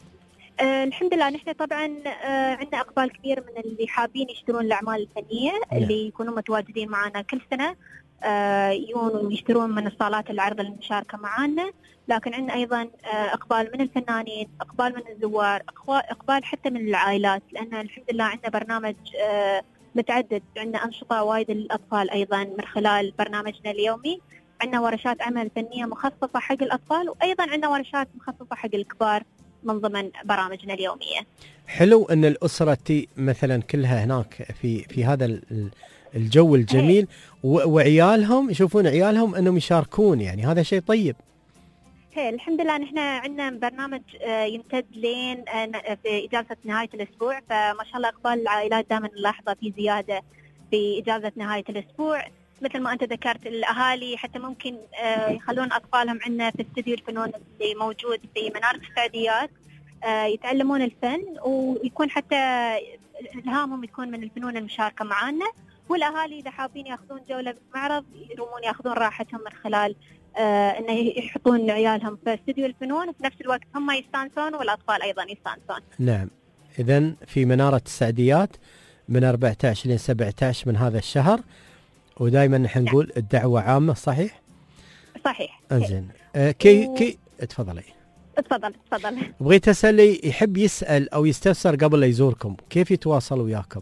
آه الحمد لله، نحن طبعا آه عندنا إقبال كبير من اللي حابين يشترون الأعمال الفنية. نعم. اللي يكونوا متواجدين معنا كل سنة آه يجون ويشترون من الصالات العرض المشاركة معنا، لكن عندنا أيضا آه إقبال من الفنانين، إقبال من الزوار، إقبال حتى من العائلات، لأن الحمد لله عندنا برنامج آه متعدد، عندنا أنشطة وايد للأطفال أيضا من خلال برنامجنا اليومي. عندنا ورشات عمل فنية مخصصة حق الأطفال، وأيضا عندنا ورشات مخصصة حق الكبار من ضمن برامجنا اليومية. حلو أن الأسرة تي مثلا كلها هناك في في هذا الجو الجميل، وعيالهم يشوفون عيالهم أنهم يشاركون، يعني هذا شيء طيب. هي الحمد لله، نحن عندنا برنامج يمتد لين في إجازة نهاية الأسبوع، فما شاء الله إقبال العائلات دائما نلاحظه في زيادة في إجازة نهاية الأسبوع. مثل ما أنت ذكرت، الأهالي حتى ممكن يخلون أطفالهم عندنا في استديو الفنون اللي موجود في منارة السعديات يتعلمون الفن، ويكون حتى إلهامهم يكون من الفنون المشاركة معنا. والأهالي إذا حابين يأخذون جولة بالمعرض يرومون يأخذون راحتهم من خلال أنه يحطون عيالهم في استديو الفنون، وفي نفس الوقت هم يستانسون والأطفال أيضا يستانسون. نعم، إذن في منارة السعديات من أربعة عشر إلى سبعة عشر من هذا الشهر، ودائما نحن نقول نعم. الدعوة عامة، صحيح؟ صحيح. انزين آه كي و... كي تفضلي. تفضل تفضل. بغيت اسال، يحب يسال او يستفسر قبل لا يزوركم، كيف يتواصل وياكم؟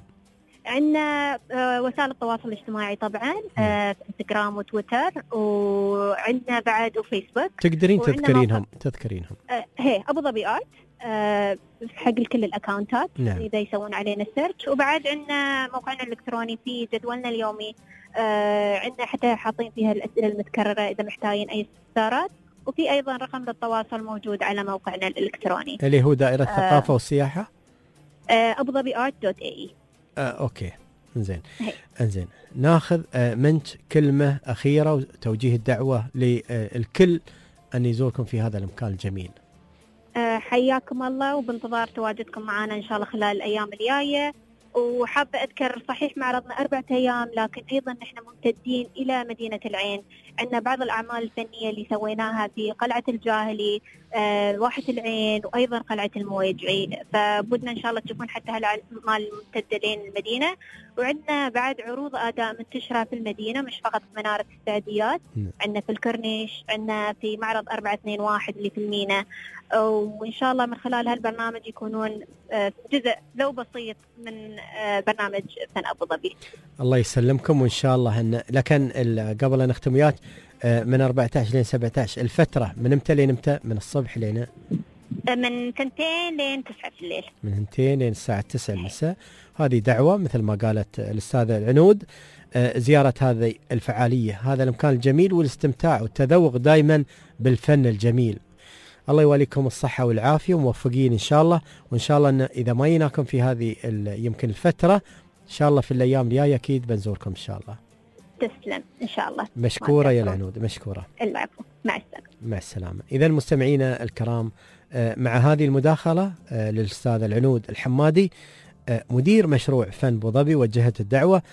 عندنا آه وسائل التواصل الاجتماعي طبعا، آه في انستغرام وتويتر، وعندنا بعد وفيسبوك. تقدرين تذكرينهم تذكرينهم آه هي ابو ظبي ارت آه حق كل الاكونتات. نعم. اذا يسوون علينا سيرش. وبعد عندنا موقعنا الالكتروني في جدولنا اليومي، آه عندنا حتى حاطين فيها الاسئله المتكرره اذا محتاجين اي استفسارات، وفي ايضا رقم للتواصل موجود على موقعنا الالكتروني اللي هو دائره الثقافه آه والسياحه، آه ابو ظبي ارت دوت اي اي. آه أوكي، إنزين إنزين ناخذ آه منك كلمة أخيرة وتوجيه الدعوة للكل أن يزوركم في هذا المكان الجميل. آه حياكم الله، وبانتظار تواجدكم معنا إن شاء الله خلال الأيام الجاية. وحابة أذكر صحيح معرضنا أربعة أيام، لكن أيضا نحن ممتدين إلى مدينة العين. عندنا بعض الأعمال الفنية اللي سويناها في قلعة الجاهلي، آه، واحة العين، وأيضا قلعة المويجعين، فبدنا إن شاء الله تشوفون حتى هالأعمال الممتدة لين المدينة. وعندنا بعد عروض أداء منتشرة في المدينة، مش فقط في منارة السعديات، عندنا في الكورنيش، عندنا في معرض أربعة اثنين واحد اللي في المينا. وإن شاء الله من خلال هالبرنامج يكونون جزء لو بسيط من برنامج فن أبو ظبي. الله يسلمكم، وإن شاء الله إن لكن قبل أن نختم وياك، من أربعة عشر لين سبعة عشر الفترة من امتى لين امتى؟ من الصبح لين من ثنتين لين تسعة في الليل. من ثنتين لين الساعة تسعة المساء. هذه دعوة مثل ما قالت الأستاذة العنود، زيارة هذه الفعالية، هذا المكان الجميل، والاستمتاع والتذوق دائما بالفن الجميل. الله يواليكم الصحة والعافية وموفقين إن شاء الله. وإن شاء الله إن إذا ما يناكم في هذه يمكن الفترة، إن شاء الله في الأيام الجاية أكيد بنزوركم إن شاء الله. تسلم إن شاء الله. مشكورة يا العنود، مشكورة. العفو، مع السلامة. مع السلامة. إذا مستمعينا الكرام، مع هذه المداخلة للأستاذ العنود الحمادي مدير مشروع فن أبو ظبي، وجهت الدعوة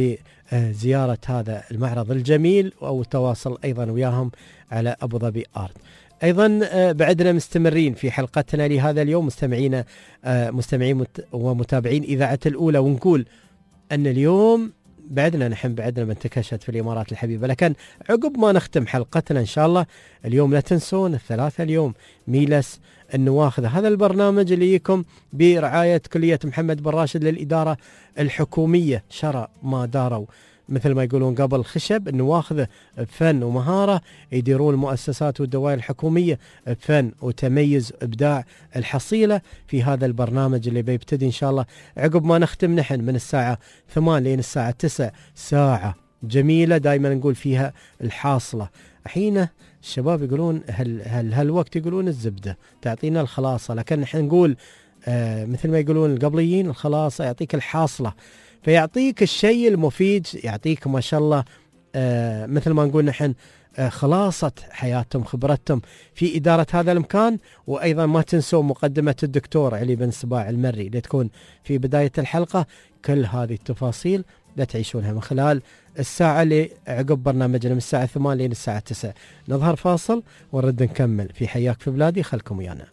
لزيارة هذا المعرض الجميل أو التواصل أيضا وياهم على أبو ظبي آرت. أيضا بعدنا مستمرين في حلقتنا لهذا اليوم مستمعينا مستمعين ومتابعين إذاعة الأولى، ونقول أن اليوم بعدنا نحن بعدنا من تكشت في الإمارات الحبيبة. لكن عقب ما نختم حلقتنا إن شاء الله اليوم لا تنسون الثلاثة اليوم ميلس النواخذ، هذا البرنامج اللي يكم برعاية كلية محمد بن راشد للإدارة الحكومية. شرى ما داروا مثل ما يقولون قبل خشب، النواخذ بفن ومهارة يديرون المؤسسات والدوائر الحكومية بفن وتميز إبداع الحصيلة في هذا البرنامج اللي بيبتدي إن شاء الله عقب ما نختم نحن من الساعة ثمانية لين الساعة تسعة. ساعة جميلة دائما نقول فيها الحاصلة. حين الشباب يقولون هل هل هالوقت يقولون الزبدة تعطينا الخلاصة، لكن نحن نقول آه مثل ما يقولون القبليين الخلاصة، يعطيك الحاصلة، فيعطيك الشيء المفيد، يعطيك ما شاء الله آه مثل ما نقول نحن آه خلاصة حياتهم، خبرتهم في إدارة هذا المكان. وأيضا ما تنسوا مقدمة الدكتور علي بن سباع المري اللي تكون في بداية الحلقة. كل هذه التفاصيل لا تعيشونها من خلال الساعة اللي عقب برنامجنا من الساعة ثمانية للساعة تسعة. نظهر فاصل ونرد نكمل في حياك في بلادي، خلكم ويانا.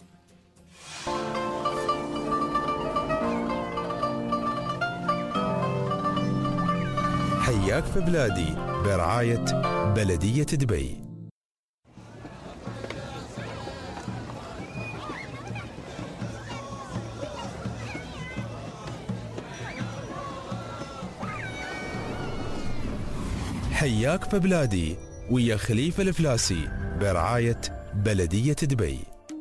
حياك في بلادي برعاية بلدية دبي. حياك في بلادي ويا خليفة الفلاسي برعاية بلدية دبي.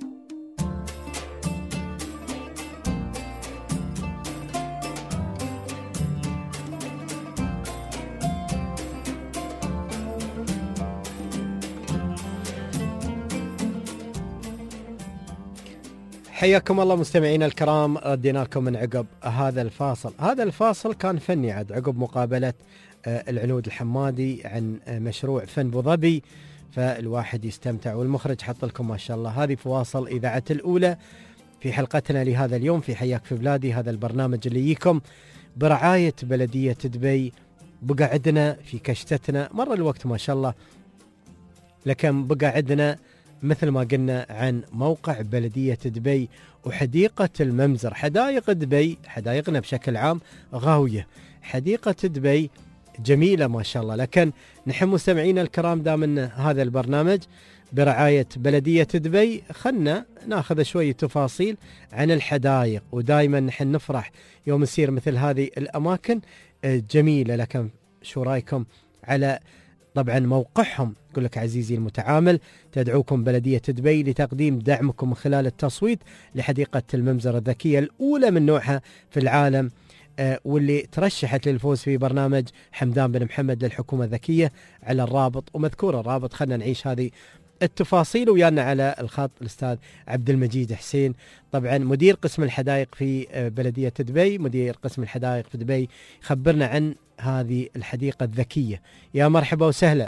حياكم الله مستمعينا الكرام، ردينا لكم من عقب هذا الفاصل. هذا الفاصل كان فني عاد عقب مقابلة العنود الحمادي عن مشروع فن ابو ظبي، فالواحد يستمتع. والمخرج حط لكم ما شاء الله هذه فواصل إذاعة الأولى في حلقتنا لهذا اليوم في حياك في بلادي. هذا البرنامج اللي يجيكم برعاية بلدية دبي. بقى عندنا في كشتتنا مر الوقت ما شاء الله، لكن بقى عندنا مثل ما قلنا عن موقع بلدية دبي وحديقة الممزر. حدائق دبي، حدائقنا بشكل عام غاوية، حديقة دبي جميلة ما شاء الله. لكن نحن مستمعينا الكرام دام هذا البرنامج برعاية بلدية دبي، خلنا ناخذ شوية تفاصيل عن الحدائق. ودائما نحن نفرح يوم نسير مثل هذه الأماكن جميلة. لكن شو رايكم على طبعا موقعهم؟ يقول لك عزيزي المتعامل، تدعوكم بلدية دبي لتقديم دعمكم من خلال التصويت لحديقة الممزر الذكية الأولى من نوعها في العالم، آه واللي ترشحت للفوز في برنامج حمدان بن محمد للحكومة الذكية على الرابط. ومذكور الرابط، خلنا نعيش هذه التفاصيل. ويانا على الخط الأستاذ عبد المجيد حسين، طبعا مدير قسم الحدائق في آه بلدية دبي، مدير قسم الحدائق في دبي، خبرنا عن هذه الحديقة الذكية. يا مرحبا وسهلا.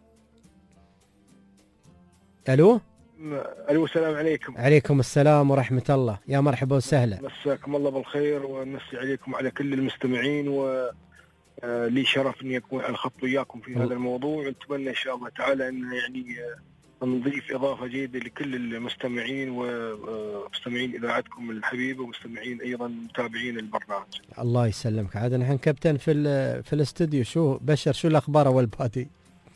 ألو ألو السلام عليكم. عليكم السلام ورحمة الله، يا مرحبا وسهلا. مساكم الله بالخير ومسي عليكم وعلى كل المستمعين، ولي شرف أني أكون على الخط وياكم في هذا الموضوع. ونتمنى إن شاء الله تعالى أن يعني نضيف إضافة جيدة لكل المستمعين ومستمعين إذاعتكم الحبيبة ومستمعين أيضا متابعين البرنامج. الله يسلمك. عاد نحن كابتن في في الاستوديو. شو بشر، شو الأخبار أول بادي؟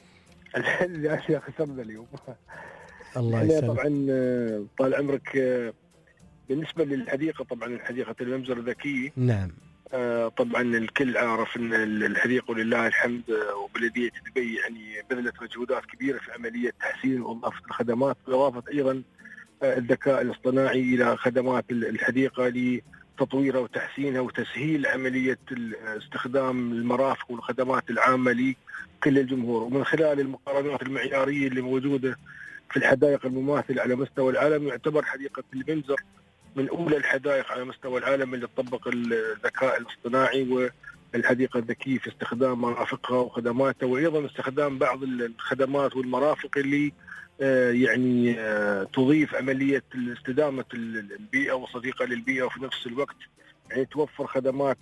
يا خسرنا اليوم. الله يسلمك. طبعا طال عمرك، بالنسبة للحديقة طبعا الحديقة الممزر الذكية، نعم طبعا الكل عارف ان الحديقة ولله الحمد وبلدية دبي يعني بذلت مجهودات كبيرة في عملية تحسين وإضافة الخدمات، وإضافة أيضا الذكاء الاصطناعي إلى خدمات الحديقة لتطويرها وتحسينها وتسهيل عملية استخدام المرافق والخدمات العامة لكل الجمهور. ومن خلال المقارنات المعيارية اللي موجودة في الحدائق المماثلة على مستوى العالم، يعتبر حديقة الممزر من أولى الحدائق على مستوى العالم اللي تطبق الذكاء الاصطناعي والحديقة الذكية في استخدام مرافقها وخدماتها، وأيضا استخدام بعض الخدمات والمرافق اللي يعني تضيف عملية استدامة البيئة وصديقة للبيئة، وفي نفس الوقت يعني توفر خدمات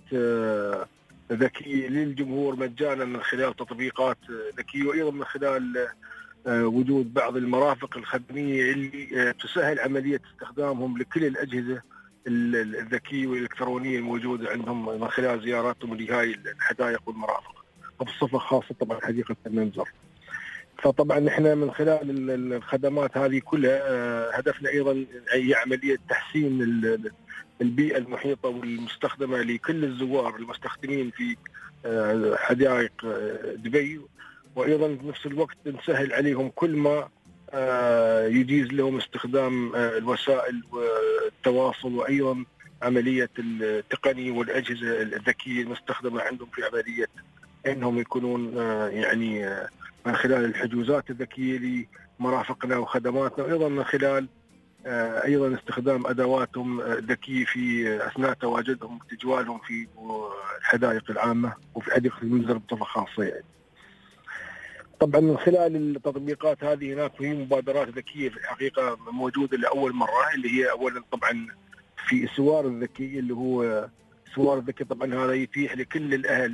ذكية للجمهور مجانا من خلال تطبيقات ذكية، وأيضا من خلال وجود بعض المرافق الخدمية اللي تسهل عملية استخدامهم لكل الأجهزة الذكية والإلكترونية الموجودة عندهم من خلال زياراتهم لهاي الحدائق والمرافق، وبصفة خاصة طبعا حديقة الممزر. فطبعا نحن من خلال الخدمات هذه كلها هدفنا أيضا هي عملية تحسين البيئة المحيطة والمستخدمة لكل الزوار المستخدمين في حدائق دبي، وأيضا في نفس الوقت نسهل عليهم كل ما يجيز لهم استخدام الوسائل والتواصل، وأيضا عملية التقنية والأجهزة الذكية المستخدمة عندهم في عملية أنهم يكونون يعني من خلال الحجوزات الذكية لمرافقنا وخدماتنا، وأيضا من خلال أيضا استخدام أدواتهم الذكية في أثناء تواجدهم وتجوالهم في الحدائق العامة وفي حديقة المنزل بصفة خاصة. يعني طبعا من خلال التطبيقات هذه هناك في مبادرات ذكية في الحقيقة موجودة لأول مرة، اللي هي أولا طبعا في السوار الذكي، اللي هو السوار الذكي طبعا هذا يتيح لكل الأهل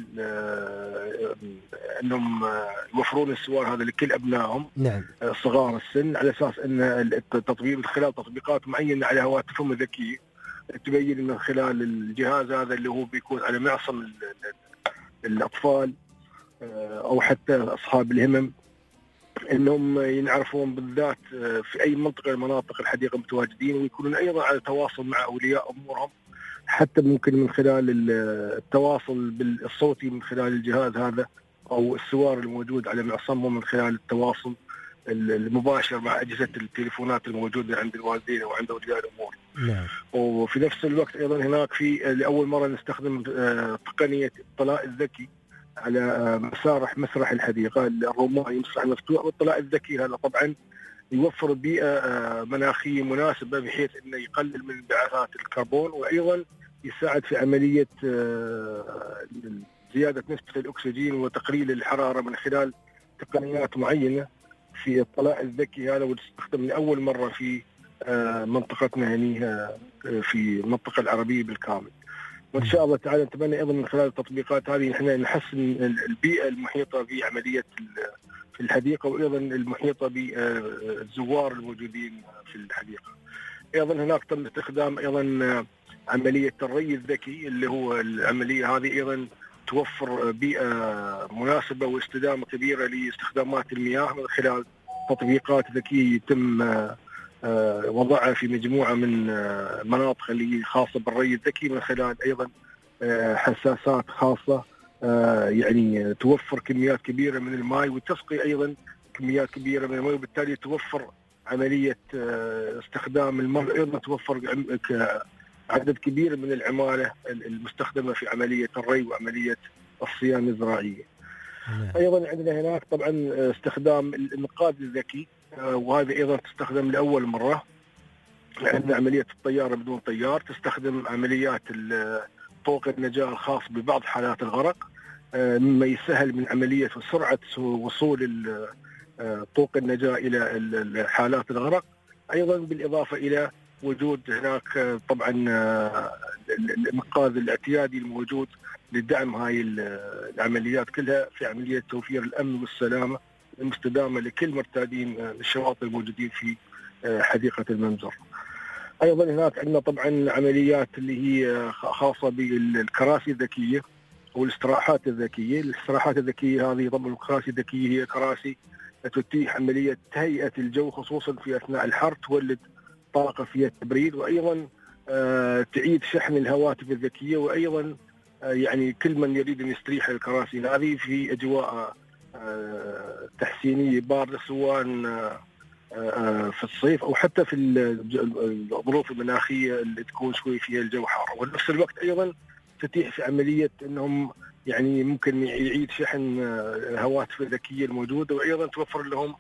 أنهم يوفرون السوار هذا لكل أبنائهم نعم. صغار السن، على أساس أن التطبيق من خلال تطبيقات معينة على هواتفهم الذكية تبين من خلال الجهاز هذا اللي هو بيكون على معصم الأطفال أو حتى أصحاب الهمم أنهم ينعرفون بالذات في أي منطقة من مناطق الحديقة متواجدين، ويكونون أيضا على تواصل مع أولياء أمورهم، حتى ممكن من خلال التواصل بالصوتي من خلال الجهاز هذا أو السوار الموجود على معصمهم، من خلال التواصل المباشر مع أجهزة التليفونات الموجودة عند الوالدين أو عند أولياء الأمور. نعم. وفي نفس الوقت أيضا هناك في لأول مرة نستخدم تقنية الطلاء الذكي على مسارح مسرح الحديقة الرمائي مسرح المفتوح. والطلاء الذكي هذا طبعا يوفر بيئة مناخية مناسبة بحيث أنه يقلل من انبعاثات الكربون، وأيضا يساعد في عملية زيادة نسبة الأكسجين وتقليل الحرارة من خلال تقنيات معينة في الطلاء الذكي هذا، وتستخدم لأول مرة في منطقتنا هنا في المنطقة العربية بالكامل. وإن شاء الله تعالى نتمنى أيضا من خلال التطبيقات هذه نحن نحسن البيئة المحيطة بعملية في الحديقة، وأيضا المحيطة بالزوار الموجودين في الحديقة. أيضا هناك تم استخدام أيضا عملية الري الذكي، اللي هو العملية هذه أيضا توفر بيئة مناسبة واستدامة كبيرة لاستخدامات المياه من خلال تطبيقات ذكية يتم وضعها في مجموعة من المناطق اللي خاصة بالري الذكي، من خلال أيضا حساسات خاصة يعني توفر كميات كبيرة من الماء وتسقي أيضا كميات كبيرة من الماء، وبالتالي توفر عملية استخدام الماء، أيضا توفر عدد كبير من العمالة المستخدمة في عملية الري وعملية الصيانة الزراعية. أيضا عندنا هناك طبعا استخدام الإنقاذ الذكي، وهذا أيضا تستخدم لأول مرة. عندنا عملية الطيارة بدون طيار، تستخدم عمليات طوق النجاة الخاص ببعض حالات الغرق، مما يسهل من عملية وسرعة وصول طوق النجاة إلى حالات الغرق. أيضا بالإضافة إلى وجود هناك طبعا الإنقاذ الاعتيادي الموجود لدعم هاي العمليات كلها في عملية توفير الأمن والسلامة المستدامة لكل مرتادين الشواطئ الموجودين في حديقة المنزل. أيضا هناك عندنا طبعا عمليات اللي هي خاصة بالكراسي الذكية والاستراحات الذكية. الاستراحات الذكية هذه طبعا الكراسي الذكية هي كراسي تتيح عملية تهيئة الجو خصوصا في أثناء الحر، تولد طاقة في التبريد، وأيضا تعيد شحن الهواتف الذكية، وأيضا يعني كل من يريد أن يستريح الكراسي هذه في أجواء تحسينية باردة، سواء في الصيف أو حتى في الظروف المناخية اللي تكون شوي فيها الجو حار. ونفس الوقت أيضا تتيح في عملية أنهم يعني ممكن يعيد شحن الهواتف الذكية الموجودة، وأيضا توفر لهم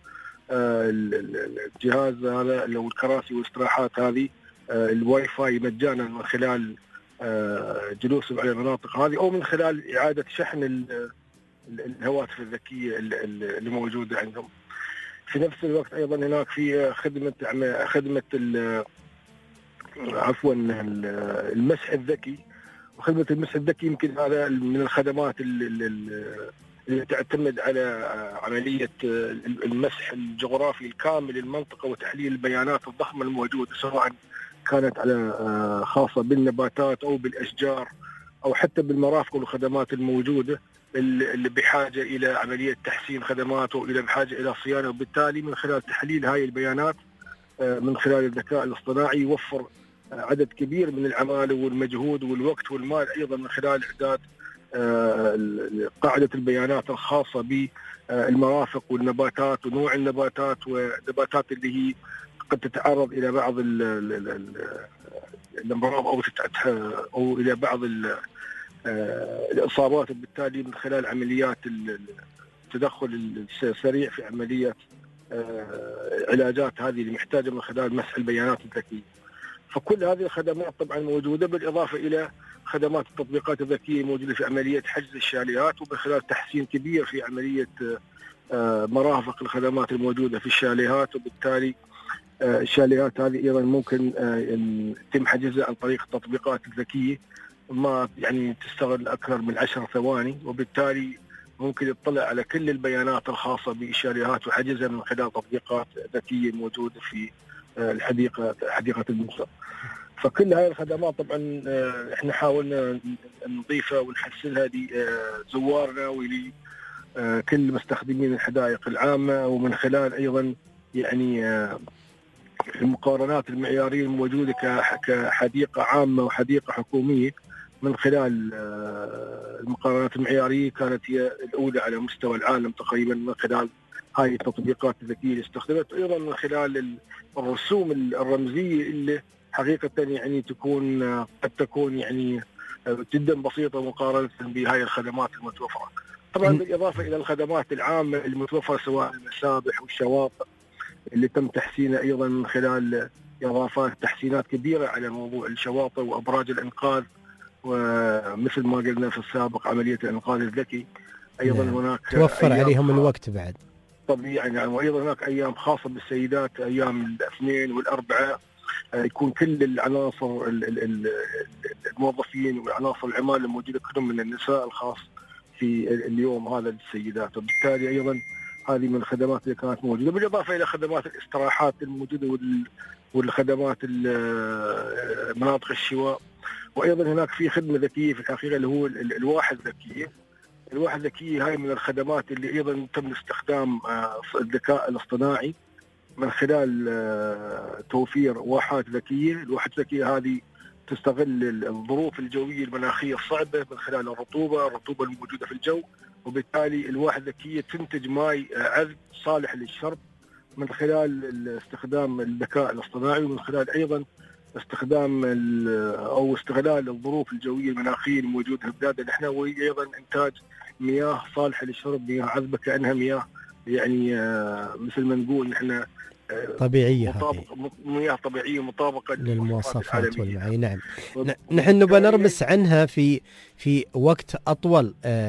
الجهاز هذا لو الكراسي والاستراحات هذه الواي فاي مجانا من خلال جلوسهم على المناطق هذه، أو من خلال إعادة شحن الهواتف الذكية اللي موجودة عندهم. في نفس الوقت أيضا هناك في خدمة خدمة عفوا المسح الذكي. وخدمة المسح الذكي يمكن هذا من الخدمات اللي تعتمد على عملية المسح الجغرافي الكامل للمنطقة وتحليل البيانات الضخمة الموجودة، سواء كانت على خاصة بالنباتات أو بالأشجار أو حتى بالمرافق والخدمات الموجودة اللي بحاجة إلى عملية تحسين خدمات وإلى بحاجة إلى صيانة. وبالتالي من خلال تحليل هاي البيانات من خلال الذكاء الاصطناعي يوفر عدد كبير من العمالة والمجهود والوقت والمال، أيضا من خلال إعداد قاعدة البيانات الخاصة بالمرافق والنباتات ونوع النباتات والنباتات اللي هي قد تتعرض إلى بعض الأمراض أو أو إلى بعض الإصابات، وبالتالي من خلال عمليات التدخل السريع في عمليات علاجات هذه اللي محتاجة من خلال مسح البيانات الذكية. فكل هذه الخدمات طبعا موجودة، بالإضافة إلى خدمات التطبيقات الذكية الموجودة في عملية حجز الشاليهات، ومن خلال تحسين كبير في عملية مرافق الخدمات الموجودة في الشاليهات. وبالتالي الشاليهات هذه أيضا ممكن يتم حجزها عن طريق التطبيقات الذكية، ما يعني تستغل أكثر من عشر ثواني، وبالتالي ممكن يطلع على كل البيانات الخاصة بالشاليهات وحجزها من خلال تطبيقات ذكية موجودة في الحديقة حديقة الممسى. فكل هذه الخدمات طبعا احنا حاولنا نضيفها ونحسنها لزوارنا ولكل مستخدمين الحدائق العامة، ومن خلال أيضا يعني المقارنات المعيارية الموجودة كحديقة عامة وحديقة حكومية. من خلال المقارنات المعيارية كانت هي الأولى على مستوى العالم تقريبا من خلال هاي التطبيقات الذكية اللي استخدمت، أيضا من خلال الرسوم الرمزية اللي حقيقة يعني تكون قد تكون يعني جدا بسيطة مقارنة بهاي الخدمات المتوفرة. طبعا بالإضافة إلى الخدمات العامة المتوفرة سواء المسابح والشواطئ اللي تم تحسينها أيضا من خلال إضافات تحسينات كبيرة على موضوع الشواطئ وأبراج الإنقاذ، ومثل ما قلنا في السابق عملية الإنقاذ الذكي أيضا نعم. هناك توفر عليهم الوقت بعد طبيعي يعني. وأيضا هناك أيام خاصة بالسيدات، أيام الاثنين والأربعاء يكون كل العناصر الموظفين والعناصر العمال الموجودة كلهم من النساء الخاص في اليوم هذا للسيدات. وبالتالي أيضا هذه من الخدمات اللي كانت موجودة، بالإضافة إلى خدمات الاستراحات الموجودة والخدمات مناطق الشواء. وأيضا هناك في خدمة ذكية في الحقيقة اللي هو الواحة الذكية. الواحة الذكية هاي من الخدمات اللي أيضا تم استخدام الذكاء الاصطناعي من خلال توفير واحات ذكية. الواحات الذكية هذه تستغل الظروف الجوية المناخية الصعبة من خلال الرطوبة الرطوبة الموجودة في الجو، وبالتالي الواحة الذكية تنتج ماء عذب صالح للشرب من خلال استخدام الذكاء الاصطناعي، ومن خلال أيضا استخدام أو استغلال الظروف الجوية المناخية الموجودة في بلادنا نحن، وأيضا إنتاج مياه صالحة للشرب، مياه عذبة كأنها مياه يعني مثل ما نقول نحن طبيعية، مطابقة مياه طبيعية مطابقة للمواصفات والمعايير. نعم نحن نبغى نرمس عنها في في وقت أطول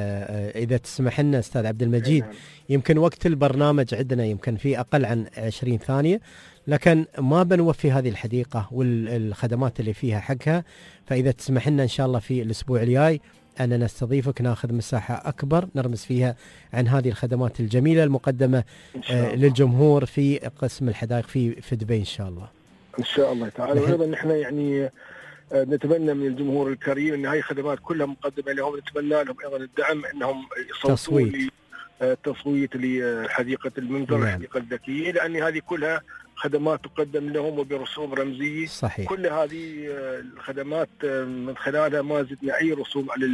إذا تسمح لنا أستاذ عبد المجيد. يمكن وقت البرنامج عندنا يمكن في أقل عن عشرين ثانية، لكن ما بنوفي هذه الحديقة والخدمات اللي فيها حقها. فإذا تسمح لنا إن شاء الله في الأسبوع الجاي أننا نستضيفك ناخذ مساحة أكبر نرمز فيها عن هذه الخدمات الجميلة المقدمة آه للجمهور في قسم الحدائق في في دبي إن شاء الله. إن شاء الله تعالى. وأيضا نحن يعني نتمنى من الجمهور الكريم أن هاي الخدمات كلها مقدمة لهم، نتمنى لهم أيضا الدعم أنهم يصوتوا تصويت لحديقة المنزل الحديقة الذكية، لأن هذه كلها خدمات تقدم لهم وبرسوم رمزية. صحيح. كل هذه الخدمات من خلالها ما زدنا أي رسوم على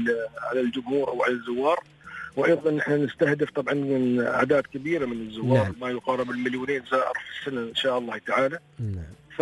على الجمهور أو على الزوار. وأيضا نحن نستهدف طبعا من أعداد كبيرة من الزوار. نعم. ما يقارب المليونين زائر في السنة إن شاء الله تعالى. نعم.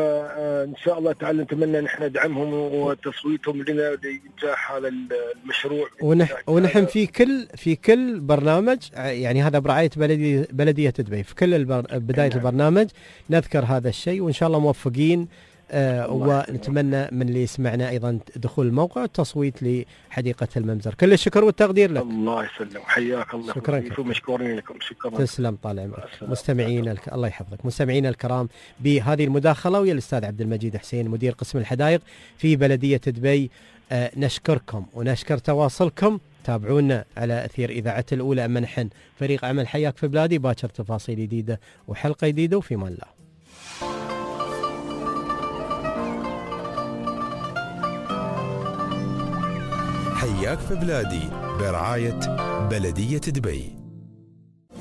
فإن شاء الله تعالى نتمنى نحن دعمهم وتصويتهم لنا لإنجاح هذا المشروع. ونح ونحن في كل في كل برنامج يعني هذا برعاية بلدية بلدية دبي في كل البر... بداية نعم. البرنامج نذكر هذا الشيء، وإن شاء الله موفقين. آه ونتمنى من اللي يسمعنا أيضا دخول الموقع والتصويت لحديقة الممزر. كل الشكر والتقدير لك. الله يسلم، حياك الله. شكرا ومشكورين لكم. شكرا. تسلم طال عمرك. مستمعين الك... الله يحفظك. مستمعينا الكرام بهذه المداخلة ويا الأستاذ عبد المجيد حسين مدير قسم الحدائق في بلدية دبي. آه نشكركم ونشكر تواصلكم. تابعونا على أثير إذاعة الأولى. أما نحن فريق عمل حياك في بلادي باكر تفاصيل جديدة وحلقة جديدة وفي مان الله. حياك في بلادي برعاية بلدية دبي.